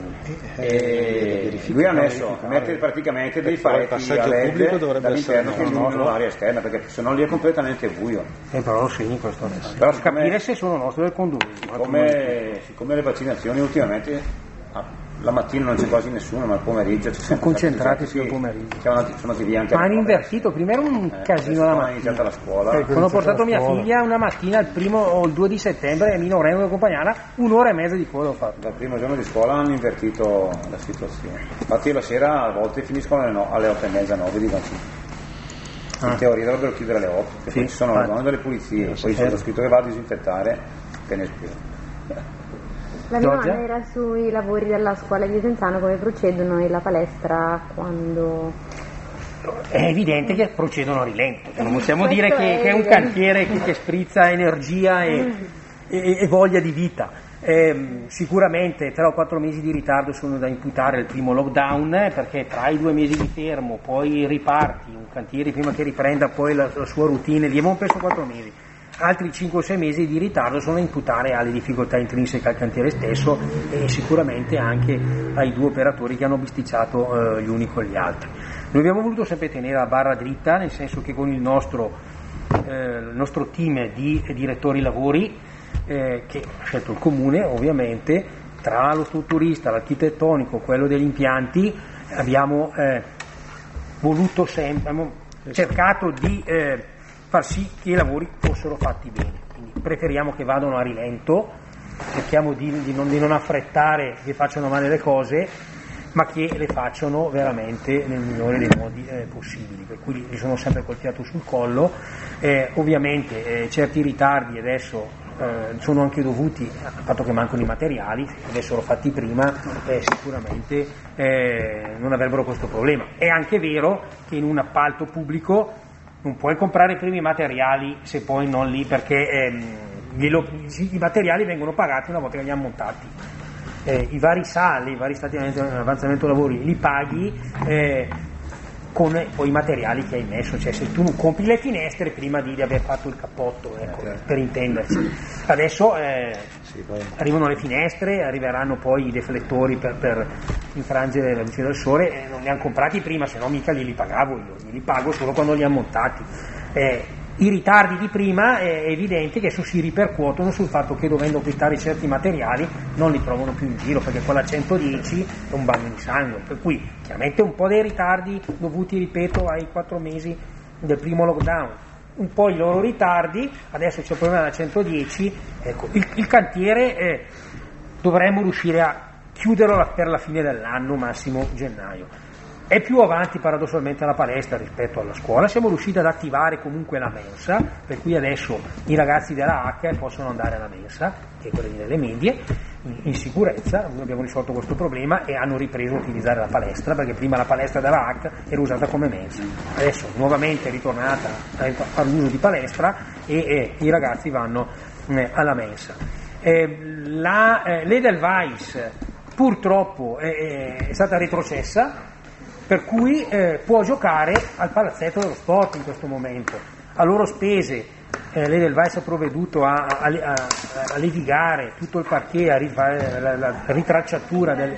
Lui ha messo, mette praticamente dei faretti a LED dall'interno che illuminano l'area esterna, perché se no lì è completamente buio. Però lo segni questo adesso. Però capire se sono nostri del condominio. Siccome le vaccinazioni ultimamente la mattina non c'è quasi nessuno, ma il pomeriggio c'è sempre concentrati sul pomeriggio. Sono andati via anche. Ma hanno invertito, prima era un casino la mattina. Iniziata la scuola. Quando ho portato mia figlia una mattina, il 1 o il 2 di settembre, minorenni devo accompagnarla, 1 ora e mezza di coda ho fatto. Dal primo giorno di scuola hanno invertito la situazione. Infatti la sera a volte finiscono alle 8:30, 9 di vaccini. In teoria dovrebbero chiudere alle 8, perché poi ci sono le donne delle pulizie, poi c'è scritto che va a disinfettare appena espiro. La mia domanda era sui lavori della scuola di Desenzano, come procedono, e la palestra quando... È evidente che procedono a rilento, non possiamo dire che è un cantiere che sprizza energia e voglia di vita. Sicuramente 3 o 4 mesi di ritardo sono da imputare al primo lockdown, perché tra i 2 mesi di fermo, poi riparti, un cantiere prima che riprenda poi la sua routine, abbiamo perso 4 mesi. Altri 5 o 6 mesi di ritardo sono da imputare alle difficoltà intrinseche al cantiere stesso e sicuramente anche ai 2 operatori che hanno bisticciato gli uni con gli altri. Noi abbiamo voluto sempre tenere la barra dritta, nel senso che con il nostro team di direttori lavori, che ha scelto il comune ovviamente, tra lo strutturista, l'architettonico, quello degli impianti, abbiamo voluto sempre, abbiamo cercato di far sì che i lavori fossero fatti bene, quindi preferiamo che vadano a rilento, cerchiamo di non affrettare che facciano male le cose, ma che le facciano veramente nel migliore dei modi possibili, per cui li sono sempre col fiato sul collo. Ovviamente certi ritardi adesso sono anche dovuti al fatto che mancano i materiali, se avessero fatti prima sicuramente non avrebbero questo problema. È anche vero che in un appalto pubblico non puoi comprare prima i materiali se poi non lì, perché i materiali vengono pagati una volta che li hanno montati. I vari sali, i vari stati di avanzamento lavori li paghi con poi i materiali che hai messo, cioè se tu non compri le finestre prima di aver fatto il cappotto, per intenderci. Adesso arrivano le finestre, arriveranno poi i deflettori per infrangere la luce del sole, non li hanno comprati prima, se no mica li pagavo io, li pago solo quando li hanno montati. I ritardi di prima è evidente che adesso si ripercuotono sul fatto che dovendo acquistare certi materiali non li trovano più in giro, perché quella 110 è un bagno di sangue, per cui chiaramente un po' dei ritardi dovuti, ripeto, ai 4 mesi del primo lockdown, un po' i loro ritardi, adesso c'è il problema della 110, ecco, il cantiere dovremmo riuscire a chiuderlo per la fine dell'anno, massimo gennaio. È più avanti paradossalmente la palestra rispetto alla scuola, siamo riusciti ad attivare comunque la mensa, per cui adesso i ragazzi della H possono andare alla mensa, che è quella delle medie, in sicurezza. Noi abbiamo risolto questo problema e hanno ripreso a utilizzare la palestra, perché prima la palestra della H era usata come mensa, adesso nuovamente è ritornata a fare uso di palestra e i ragazzi vanno alla mensa. L'Edelweiss purtroppo è stata retrocessa, per cui può giocare al palazzetto dello sport in questo momento. A loro spese l'Edelweiss ha provveduto a levigare tutto il parquet, a rifare la ritracciatura del...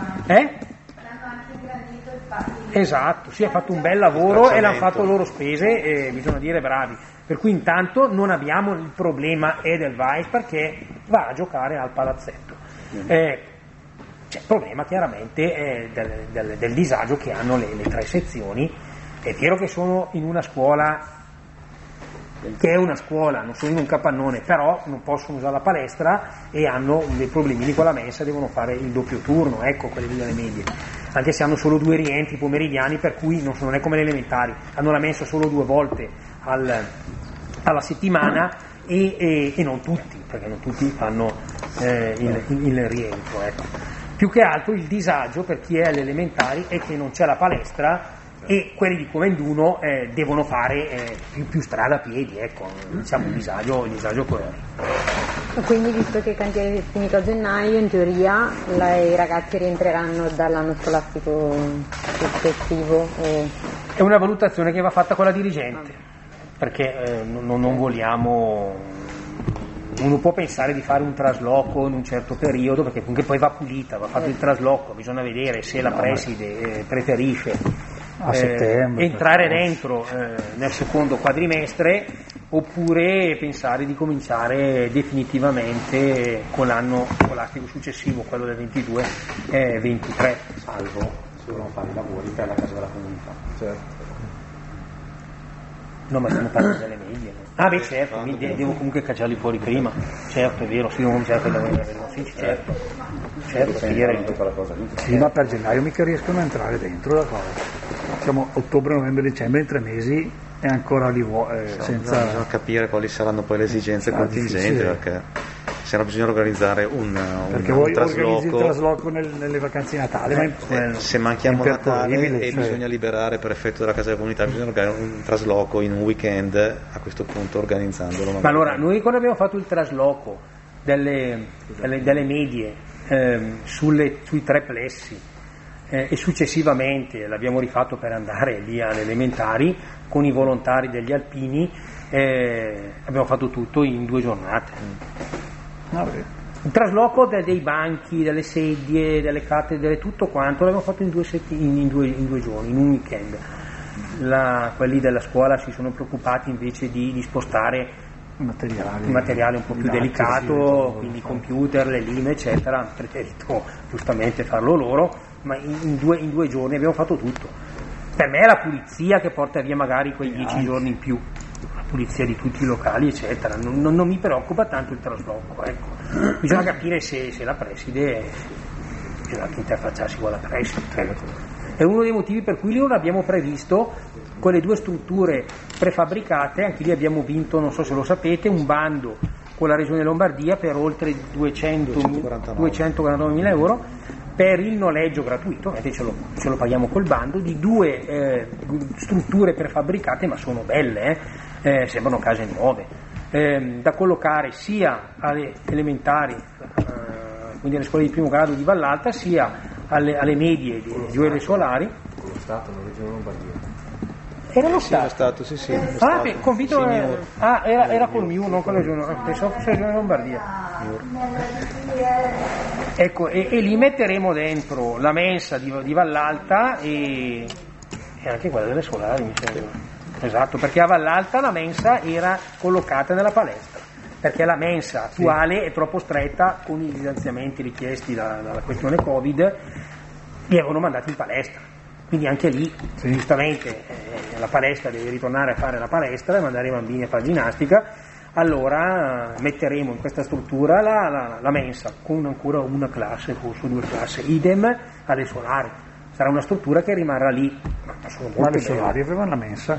Esatto, sì, ha fatto un bel lavoro e l'hanno fatto a loro spese, bisogna dire bravi. Per cui intanto non abbiamo il problema Edelweiss, perché va a giocare al palazzetto. C'è il problema chiaramente del disagio che hanno le 3 sezioni. È vero che sono in una scuola che è una scuola, non sono in un capannone, però non possono usare la palestra e hanno dei problemini con la mensa, devono fare il doppio turno, ecco, quelli delle medie, anche se hanno solo 2 rientri pomeridiani, per cui non è come le elementari, hanno la mensa solo 2 volte alla settimana e non tutti, perché non tutti fanno il rientro, ecco. Più che altro il disagio per chi è alle elementari è che non c'è la palestra e quelli di Comenduno devono fare più strada a piedi, ecco, diciamo un disagio quello. Quindi, visto che il cantiere è finito a gennaio, in teoria i ragazzi rientreranno dall'anno scolastico successivo? È una valutazione che va fatta con la dirigente, perché non vogliamo, uno può pensare di fare un trasloco in un certo periodo, perché comunque poi va pulita, va fatto il trasloco, bisogna vedere se la preside preferisce a settembre, entrare dentro nel secondo quadrimestre, oppure pensare di cominciare definitivamente con l'anno scolastico successivo, quello del 22-23, salvo se devono fare i lavori per la casa della comunità. Certo. No, ma stiamo parlando delle medie, no? Ah beh, certo, devo comunque cacciarli fuori prima, certo, è vero, sì, devo cominciare per i lavori, sì, certo, tutta la cosa lì. Sì, ma per gennaio mica riescono a entrare dentro la cosa. Diciamo ottobre, novembre, dicembre, in 3 mesi è ancora lì senza... Bisogna capire quali saranno poi le esigenze contingenti, perché se no bisogna organizzare un organizzi il trasloco. trasloco nelle vacanze di Natale, se manchiamo Natale e bisogna liberare per effetto della casa della comunità, bisogna organizzare un trasloco in un weekend, a questo punto organizzandolo. Ma allora, noi quando abbiamo fatto il trasloco delle medie sui 3 plessi e successivamente l'abbiamo rifatto per andare lì alle elementari con i volontari degli alpini, abbiamo fatto tutto in 2 giornate. Il trasloco dei banchi, delle sedie, delle cattedre, tutto quanto l'abbiamo fatto in 2 giorni, in un weekend. Quelli della scuola si sono preoccupati invece di spostare materiale un po' più delicato, quindi computer, le linee eccetera, hanno preferito giustamente farlo loro, ma in due giorni abbiamo fatto tutto. Per me è la pulizia che porta via magari quei 10 giorni in più, la pulizia di tutti i locali eccetera, non mi preoccupa tanto il trasloco, ecco. Bisogna capire se la preside bisogna anche interfacciarsi con la preside, è uno dei motivi per cui lì non abbiamo previsto quelle 2 strutture prefabbricate. Anche lì abbiamo vinto, non so se lo sapete, un bando con la Regione Lombardia per oltre 249.000 euro per il noleggio gratuito, ce lo paghiamo col bando, di 2 strutture prefabbricate, ma sono belle, sembrano case nuove, da collocare sia alle elementari, quindi alle scuole di primo grado di Vallalta, sia alle medie di Gioele Solari. Con lo Stato, la Regione Lombardia. Era lo Stato, sì. Convinto, era col MIUR, non con la Regione, pensavo fosse la Regione Lombardia. Ecco, e lì metteremo dentro la mensa di Vallalta e anche quella delle Solari, mi sembra. Esatto, perché a Vallalta la mensa era collocata nella palestra, perché la mensa attuale è troppo stretta, con i distanziamenti richiesti dalla questione Covid, li avevano mandati in palestra. Quindi anche lì, giustamente, la palestra deve ritornare a fare la palestra e mandare i bambini a fare ginnastica, allora metteremo in questa struttura la mensa con ancora una classe, forse 2 classi, idem alle Solari. Sarà una struttura che rimarrà lì. Ma le Solari avevano la mensa?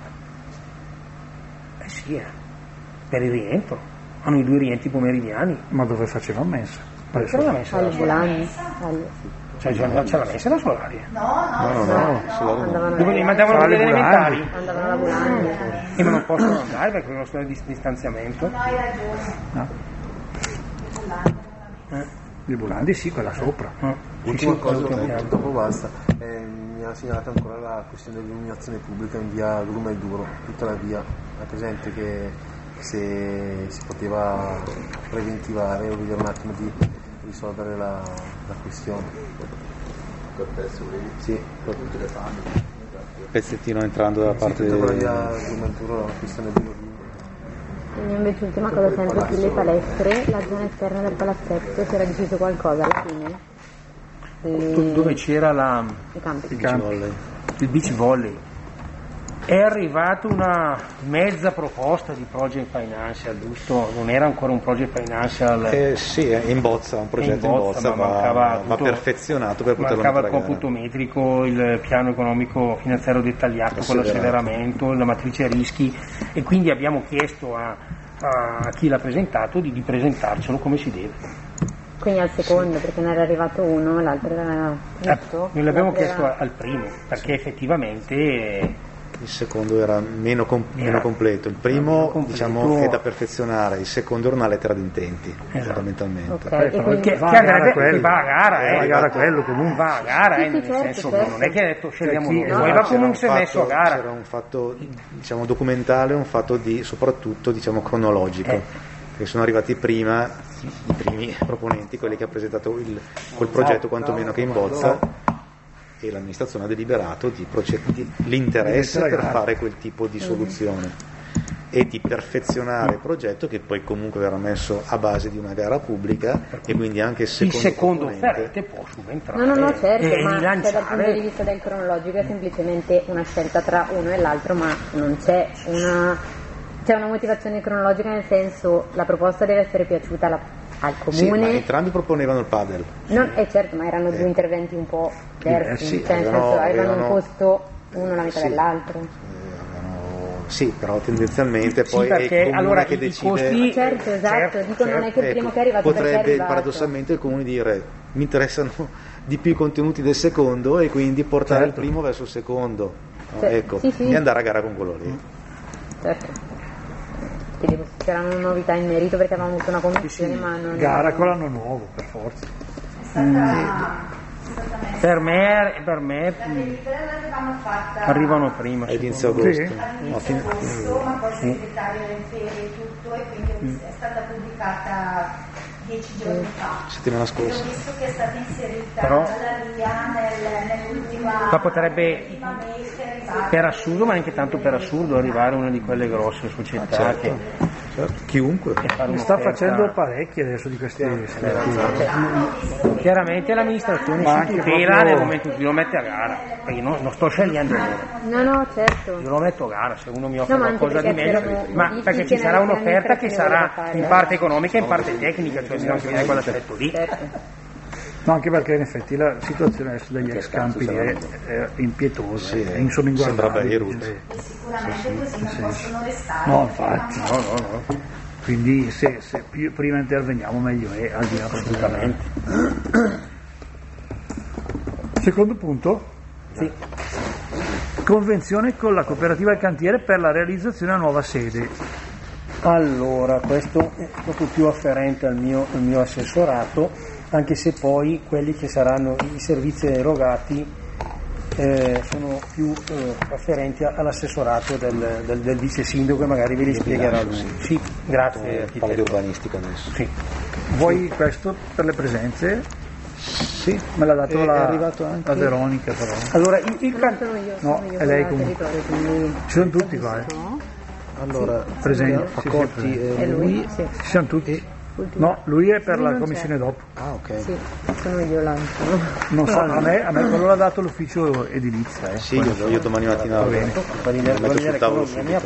Sì, per il rientro. Hanno i 2 rientri pomeridiani. Ma dove facevano mensa? C'era la mensa alle Bolani. C'è la mensa da Solari? No. Dove li mandavano alle elementari? Andavano alla Bolani. Ma non possono andare perché è una storia di distanziamento. No. Di Bolandi sì, quella sopra. Ultima cosa, dopo basta. Mi ha segnalato ancora la questione dell'illuminazione pubblica in via Gruma e Duro, tutta la via. È presente che se si poteva preventivare o vedere un attimo di risolvere la questione. Sì, per tutte le famiglie. Pezzettino entrando dalla parte della via Gruma e Duro, la questione di Quindi invece ultima cosa, sempre più le palestre, la zona esterna del palazzetto, si era deciso qualcosa alla fine? dove c'era il beach volley. È arrivata una mezza proposta di project financial, giusto? Non era ancora un project financial. Sì, è in bozza, un progetto in bozza, va perfezionato per poterlo mancava il computo metrico, il piano economico finanziario dettagliato con l'acceleramento, la matrice rischi, e quindi abbiamo chiesto a chi l'ha presentato di presentarcelo come si deve. Quindi al secondo, perché ne era arrivato uno, l'altro era giusto? Noi l'abbiamo chiesto al primo, perché effettivamente il secondo era meno completo, il primo diciamo è da perfezionare, il secondo era una lettera di intenti, fondamentalmente. Che va a gara quello comunque va a gara, nel senso certo. Non è che ha detto scegliamo noi, va comunque si è messo a gara. C'era un fatto diciamo documentale, un fatto soprattutto diciamo cronologico, che sono arrivati prima i primi proponenti, quelli che ha presentato quel progetto quantomeno che in bozza, e l'amministrazione ha deliberato l'interesse per fare quel tipo di soluzione e di perfezionare il progetto, che poi comunque verrà messo a base di una gara pubblica, e quindi anche il secondo offerente può subentrare. No, certo, ma dal punto di vista del cronologico è semplicemente una scelta tra uno e l'altro, ma non c'è una motivazione cronologica, nel senso la proposta deve essere piaciuta al comune. Sì, ma entrambi proponevano il padel. Certo, ma erano due interventi un po' diversi, nel senso avevano un costo uno la metà dell'altro. Sì, però tendenzialmente poi perché, è il comune che decide. Costi, certo, dico non è che il primo che è arrivato potrebbe paradossalmente il comune dire mi interessano di più i contenuti del secondo e quindi portare il primo verso il secondo, e andare a gara con quello lì. Certo. C'erano novità in merito perché avevamo avuto una commissione, ma non gara con l'anno nuovo, per forza. Per me arrivano prima. Inizio agosto. Agosto, ma poi il segretario era in ferie e tutto, e quindi è stata pubblicata 10 giorni fa. Settimana scorsa. Ho visto che è stata inserita dalla RIA nell'ultima. Ma potrebbe, per assurdo, ma anche tanto per assurdo, arrivare una di quelle grosse società che. Chiunque ne sta facendo parecchi adesso di questi chiaramente l'amministrazione si tutela nel momento in cui lo mette a gara, perché non sto scegliendo no, certo, io lo metto a gara se uno mi offre qualcosa di meglio, ma perché ci sarà un'offerta che sarà in parte economica e in parte tecnica, cioè bisogna anche vedere cosa c'è detto lì. No, anche perché in effetti la situazione adesso degli ex campi è impietosa, è inguardabile. Sembra Beirut. Sicuramente così non possono restare. No, infatti. No. Quindi se prima interveniamo meglio è, al di là assolutamente. Secondo punto? Sì. Convenzione con la cooperativa del cantiere per la realizzazione della nuova sede. Allora, questo è proprio più afferente al mio assessorato, anche se poi quelli che saranno i servizi erogati sono più afferenti all'assessorato del vice sindaco, che magari ve li spiegherà lui. Sì, grazie. Parla di urbanistica adesso. Sì. Vuoi questo per le presenze? Sì, me l'ha dato è arrivato anche la Veronica, però. Allora, sono io è lei comunque. Ci sono tutti qua. Allora, presenti. Accorti e lui. Ci siamo tutti. No, lui è per la commissione dopo. Ah, ok. Sì, sono io l'altro. Non so, a me quello l'ha dato l'ufficio edilizia. Sì, io domani mattina va bene. metto sul tavolo subito.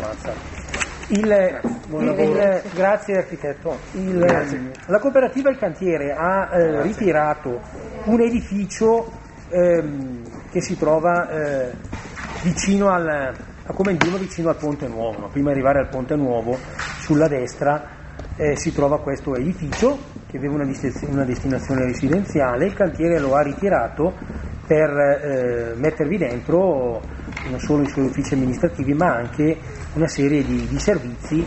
Grazie architetto. La cooperativa Il Cantiere ha ritirato un edificio che si trova vicino come Induno, vicino al Ponte Nuovo. No? Prima di arrivare al Ponte Nuovo, sulla destra si trova questo edificio che aveva una destinazione residenziale. Il cantiere lo ha ritirato per mettervi dentro non solo i suoi uffici amministrativi, ma anche una serie di servizi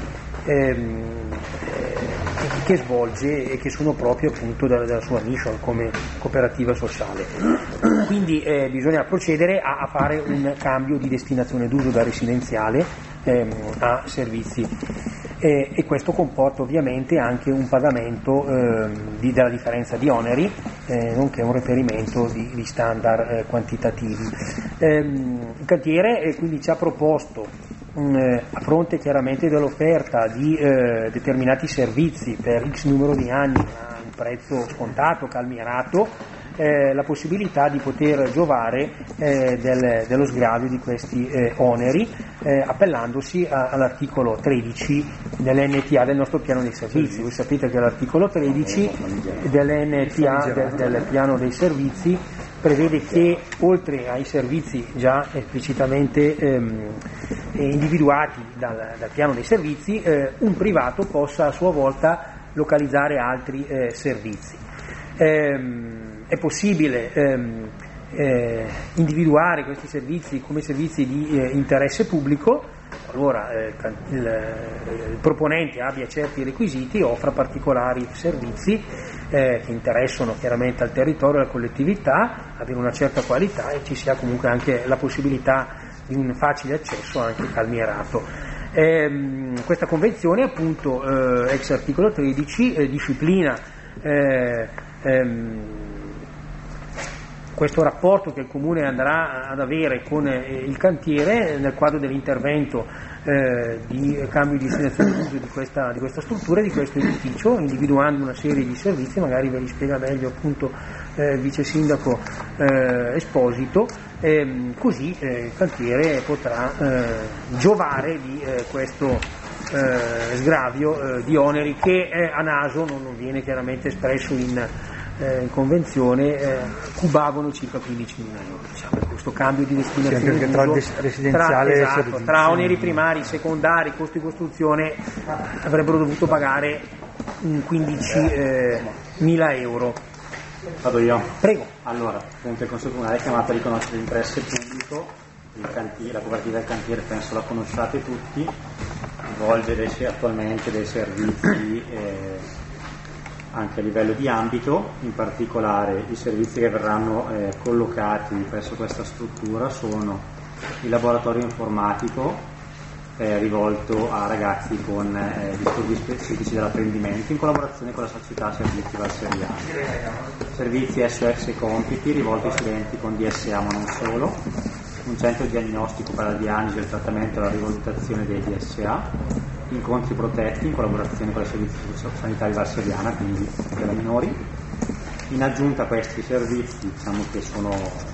che svolge e che sono proprio appunto dalla sua mission come cooperativa sociale. Quindi bisogna procedere a fare un cambio di destinazione d'uso da residenziale a servizi. E questo comporta ovviamente anche un pagamento della differenza di oneri, nonché un reperimento di standard quantitativi. Il cantiere quindi ci ha proposto, a fronte chiaramente dell'offerta di determinati servizi per X numero di anni a un prezzo scontato, calmierato, la possibilità di poter giovare dello sgravio di questi oneri, appellandosi all'articolo 13 dell'NTA, del nostro piano dei servizi. Voi sapete che l'articolo 13 dell'NTA, del piano dei servizi, prevede che oltre ai servizi già esplicitamente individuati dal piano dei servizi, un privato possa a sua volta localizzare altri servizi. È possibile individuare questi servizi come servizi di interesse pubblico qualora il proponente abbia certi requisiti, offra particolari servizi che interessano chiaramente al territorio e alla collettività, abbiano una certa qualità e ci sia comunque anche la possibilità di un facile accesso anche calmierato. Questa convenzione, appunto, ex articolo 13, disciplina questo rapporto che il Comune andrà ad avere con il cantiere nel quadro dell'intervento di cambio di destinazione d'uso di questa struttura, di questo edificio, individuando una serie di servizi, magari ve li spiega meglio appunto il vice sindaco Esposito, così il cantiere potrà giovare di questo sgravio di oneri che a naso non viene chiaramente espresso in convenzione, cubavano circa 15.000 euro, diciamo, questo cambio di destinazione anche tra residenziale e servizio, tra oneri primari, secondari, costi di costruzione, avrebbero dovuto pagare 15.000 euro. Vado io? Prego. Allora, appunto il Consiglio Comunale è chiamato a riconoscere l'interesse pubblico, la copertura del cantiere penso la conosciate tutti, svolgere attualmente dei servizi anche a livello di ambito. In particolare i servizi che verranno collocati presso questa struttura sono il laboratorio informatico rivolto a ragazzi con disturbi specifici dell'apprendimento in collaborazione con la società Servizi Valseriana, servizi SOS e compiti rivolti ai studenti con DSA ma non solo, un centro diagnostico per la diagnosi, il trattamento e la rivalutazione dei DSA, incontri protetti in collaborazione con i servizi sanitari Valseriana, quindi per i minori. In aggiunta a questi servizi, diciamo che sono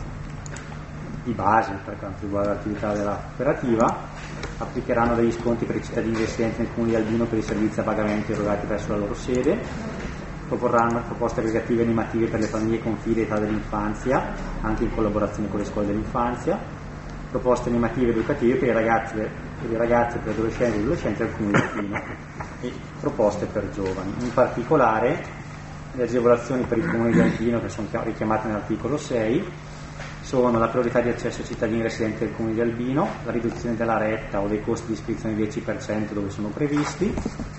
di base per quanto riguarda l'attività della cooperativa, applicheranno degli sconti per i cittadini residenti nel comune di Albino per i servizi a pagamento erogati presso la loro sede, proporranno proposte aggregative animative per le famiglie con figli d'età dell'infanzia, anche in collaborazione con le scuole dell'infanzia, proposte animative educative per i ragazzi, per gli adolescenti e adolescenti del comune di Albino e proposte per giovani. In particolare le agevolazioni per il comune di Albino, che sono richiamate nell'articolo 6, sono la priorità di accesso ai cittadini residenti del comune di Albino, la riduzione della retta o dei costi di iscrizione del 10% dove sono previsti,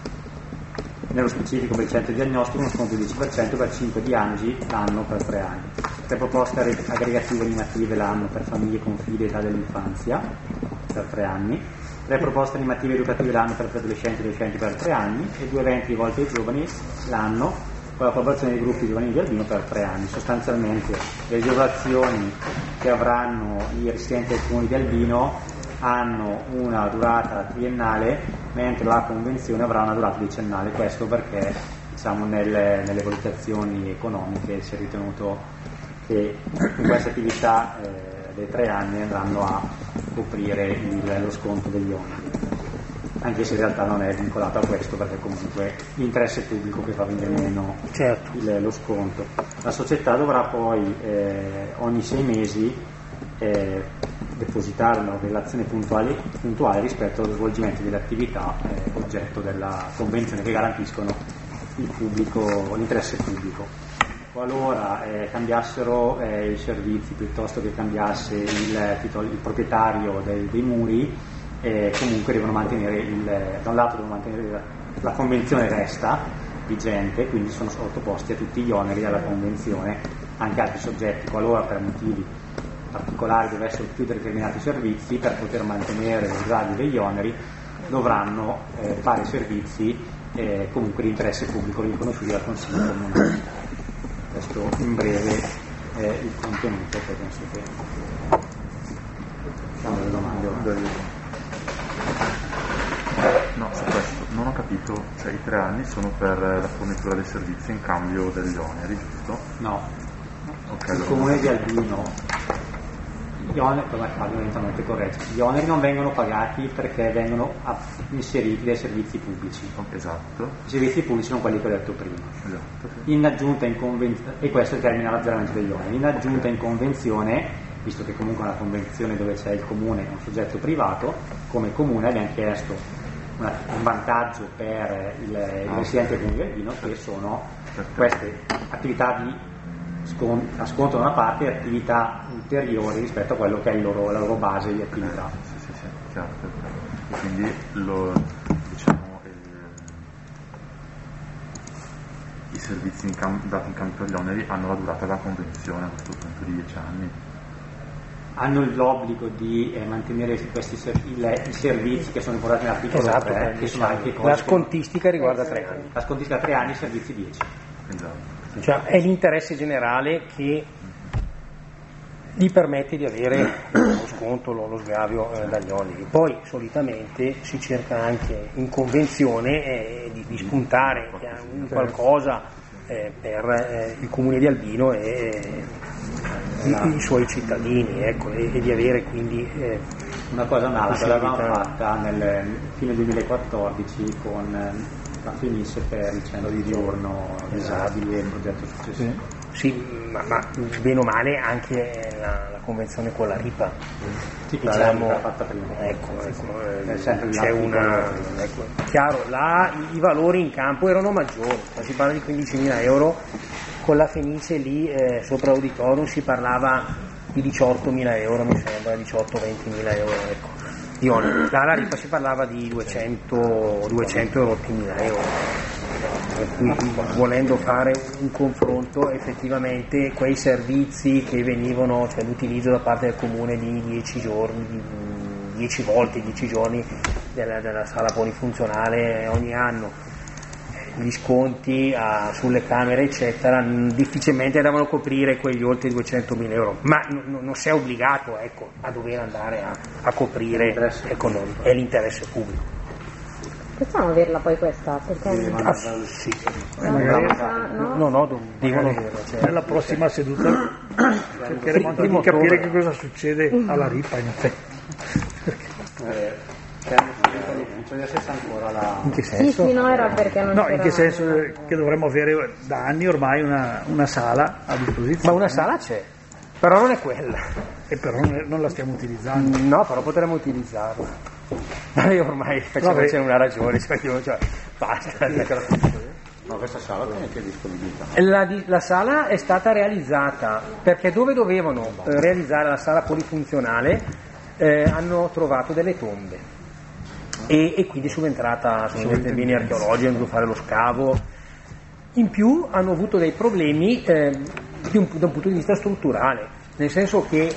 nello specifico per il centro diagnostico uno sconto del 10% per 5 diagnosi l'anno per 3 anni, 3 proposte aggregative animative l'anno per famiglie con figli d'età dell'infanzia per 3 anni, 3 proposte animative educative l'anno per adolescenti e adolescenti per 3 anni e 2 eventi rivolti ai giovani l'anno con la collaborazione dei gruppi giovanili di Albino per 3 anni. Sostanzialmente le agevolazioni che avranno i residenti del comune di Albino hanno una durata triennale, mentre la convenzione avrà una durata decennale. Questo perché diciamo, nelle valutazioni economiche si è ritenuto che in queste attività dei 3 anni andranno a coprire lo sconto degli oneri, anche se in realtà non è vincolato a questo, perché comunque l'interesse pubblico che fa venire meno lo sconto. La società dovrà poi ogni 6 mesi depositare una relazione puntuale rispetto allo svolgimento delle attività oggetto della convenzione che garantiscono l'interesse pubblico. Qualora cambiassero i servizi piuttosto che cambiasse il proprietario dei muri, comunque devono mantenere da un lato devono mantenere la convenzione resta vigente, quindi sono sottoposti a tutti gli oneri della convenzione anche altri soggetti. Qualora per motivi particolari dovessero chiudere determinati servizi, per poter mantenere lo sgravio degli oneri dovranno fare servizi comunque di interesse pubblico riconosciuti dal Consiglio Comunale. Questo in breve è il contenuto, poi penso che facciamo le domande. No, su questo non ho capito, cioè i 3 anni sono per la fornitura dei servizi in cambio degli oneri, giusto? No, il comune di Albino, gli oneri non vengono pagati perché vengono inseriti dai servizi pubblici. Esatto. I servizi pubblici sono quelli che ho detto prima. Esatto. In aggiunta e questo determina l'azzeramento degli oneri. In aggiunta in convenzione, visto che comunque è una convenzione dove c'è il comune e un soggetto privato, come comune abbiamo chiesto un vantaggio per il residente del comune di Albino, che sono queste attività a sconto da una parte e attività ulteriori rispetto a quello che è la loro base di attività. Sì, chiaro. E quindi i servizi dati in cambio per gli oneri hanno la durata della convenzione a questo punto di 10 anni. Hanno l'obbligo di mantenere i servizi che sono importanti nell'articolo 3, che sono anche la scontistica riguarda 3 anni. La scontistica 3 anni, i servizi 10. Esatto. Cioè è l'interesse generale che gli permette di avere lo sconto, lo sgravio dagli oneri. Poi solitamente si cerca anche in convenzione di spuntare qualcosa per il comune di Albino e i suoi cittadini, ecco, e di avere quindi una cosa analoga l'avevamo fatta nel fine 2014 con la Fenice per il centro di giorno disabili e il progetto successivo. Sì, ma bene o male anche la convenzione con la RIPA, diciamo, fatta prima. C'è chiaro, là i valori in campo erano maggiori, si parla di 15.000 euro, con la Fenice lì sopra l'auditorium si parlava di 18.000 euro, mi sembra, 18-20.000 euro, ecco. La RIPA si parlava di 200.000 euro. Volendo fare un confronto, effettivamente quei servizi che venivano, cioè l'utilizzo da parte del comune di 10 giorni, 10 volte 10 giorni della sala polifunzionale ogni anno, gli sconti sulle camere eccetera, difficilmente devono coprire quegli oltre 200.000 euro, ma non si è obbligato, ecco, a dover andare a coprire economico, è l'interesse pubblico. Possiamo averla poi questa? Perché sì. Devono averla. Nella prossima seduta cercheremo anche di capire che cosa succede alla RIPA in effetti. In che senso? Sì, no, era perché non c'era... in che senso che dovremmo avere da anni ormai una sala a disposizione. Ma una sala c'è, però non è quella. E però non la stiamo utilizzando. No, però potremmo utilizzarla. Ma io ormai c'è una ragione, basta. Ma questa sala tiene che disponibilità? La sala è stata realizzata perché dove dovevano realizzare la sala polifunzionale hanno trovato delle tombe e quindi sono subentrati beni archeologici, hanno dovuto fare lo scavo. In più hanno avuto dei problemi da un punto di vista strutturale, nel senso che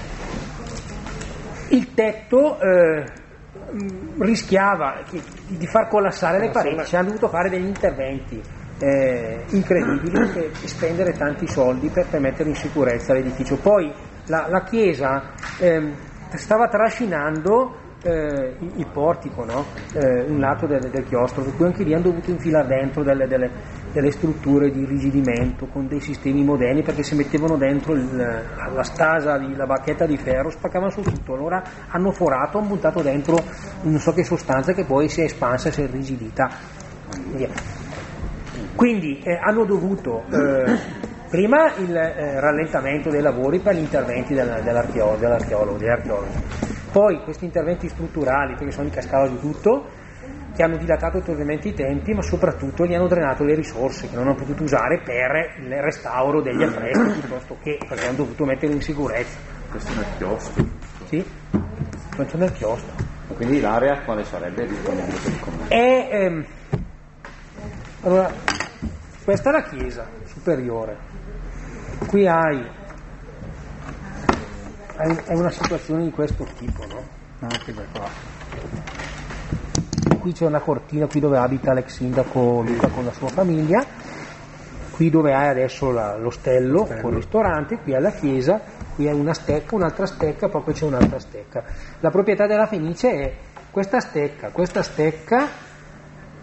il tetto rischiava di far collassare le pareti, ci hanno dovuto fare degli interventi incredibili e spendere tanti soldi per mettere in sicurezza l'edificio. Poi la chiesa stava trascinando il portico, no? Un lato del chiostro, per cui anche lì hanno dovuto infilare dentro delle strutture di irrigidimento con dei sistemi moderni, perché se mettevano dentro la stasa, la bacchetta di ferro, spaccavano su tutto. Allora hanno forato, hanno buttato dentro non so che sostanza che poi si è espansa, si è irrigidita. Quindi hanno dovuto prima il rallentamento dei lavori per gli interventi degli archeologi. Poi questi interventi strutturali, perché sono incascati di tutto, che hanno dilatato ulteriormente i tempi, ma soprattutto gli hanno drenato le risorse che non hanno potuto usare per il restauro degli affreschi, piuttosto che perché hanno dovuto metterli in sicurezza. Questo è nel chiostro? Sì, questo è nel chiostro. Quindi l'area quale sarebbe disponibile per il comune? Allora, questa è la chiesa superiore. Qui hai una situazione di questo tipo, no? Anche da qua. Qui c'è una cortina, qui dove abita l'ex sindaco Luca con la sua famiglia, qui dove hai adesso l'ostello con il ristorante, qui è la chiesa, qui è una stecca, un'altra stecca, poi c'è un'altra stecca. La proprietà della Fenice è questa stecca,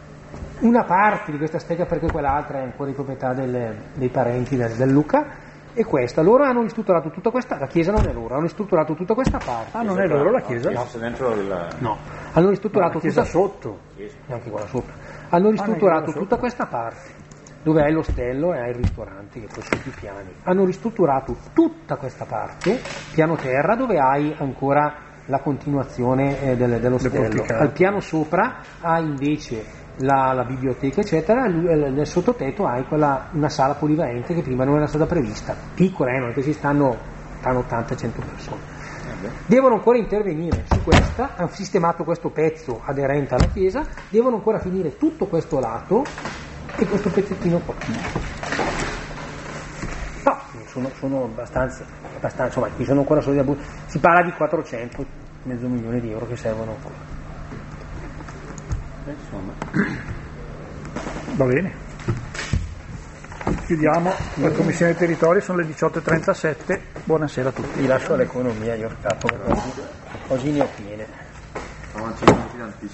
una parte di questa stecca, perché quell'altra è ancora di proprietà dei parenti del Luca, e questa, loro hanno ristrutturato tutta questa, la chiesa non è loro, hanno ristrutturato tutta questa parte. Ah, non è loro la chiesa? No, dentro no, hanno ristrutturato la chiesa tutta sotto, neanche quella sopra, hanno ristrutturato tutta questa parte dove hai l'ostello e hai il ristorante che poi sono più piani, hanno ristrutturato tutta questa parte, piano terra, dove hai ancora la continuazione dell'ostello. Al piano sopra hai invece la biblioteca eccetera, nel sottotetto hai una sala polivalente che prima non era stata prevista, piccola, non è che ci stanno 80-100 persone. Devono ancora intervenire su questa, hanno sistemato questo pezzo aderente alla chiesa, devono ancora finire tutto questo lato e questo pezzettino qua. No, sono abbastanza, insomma, qui sono ancora soldi, si parla di 400, mezzo milione di euro che servono ancora. Va bene, chiudiamo la commissione territorio, sono le 18:37, buonasera a tutti. Vi lascio all'economia, io il capo, oggi ne ho piene.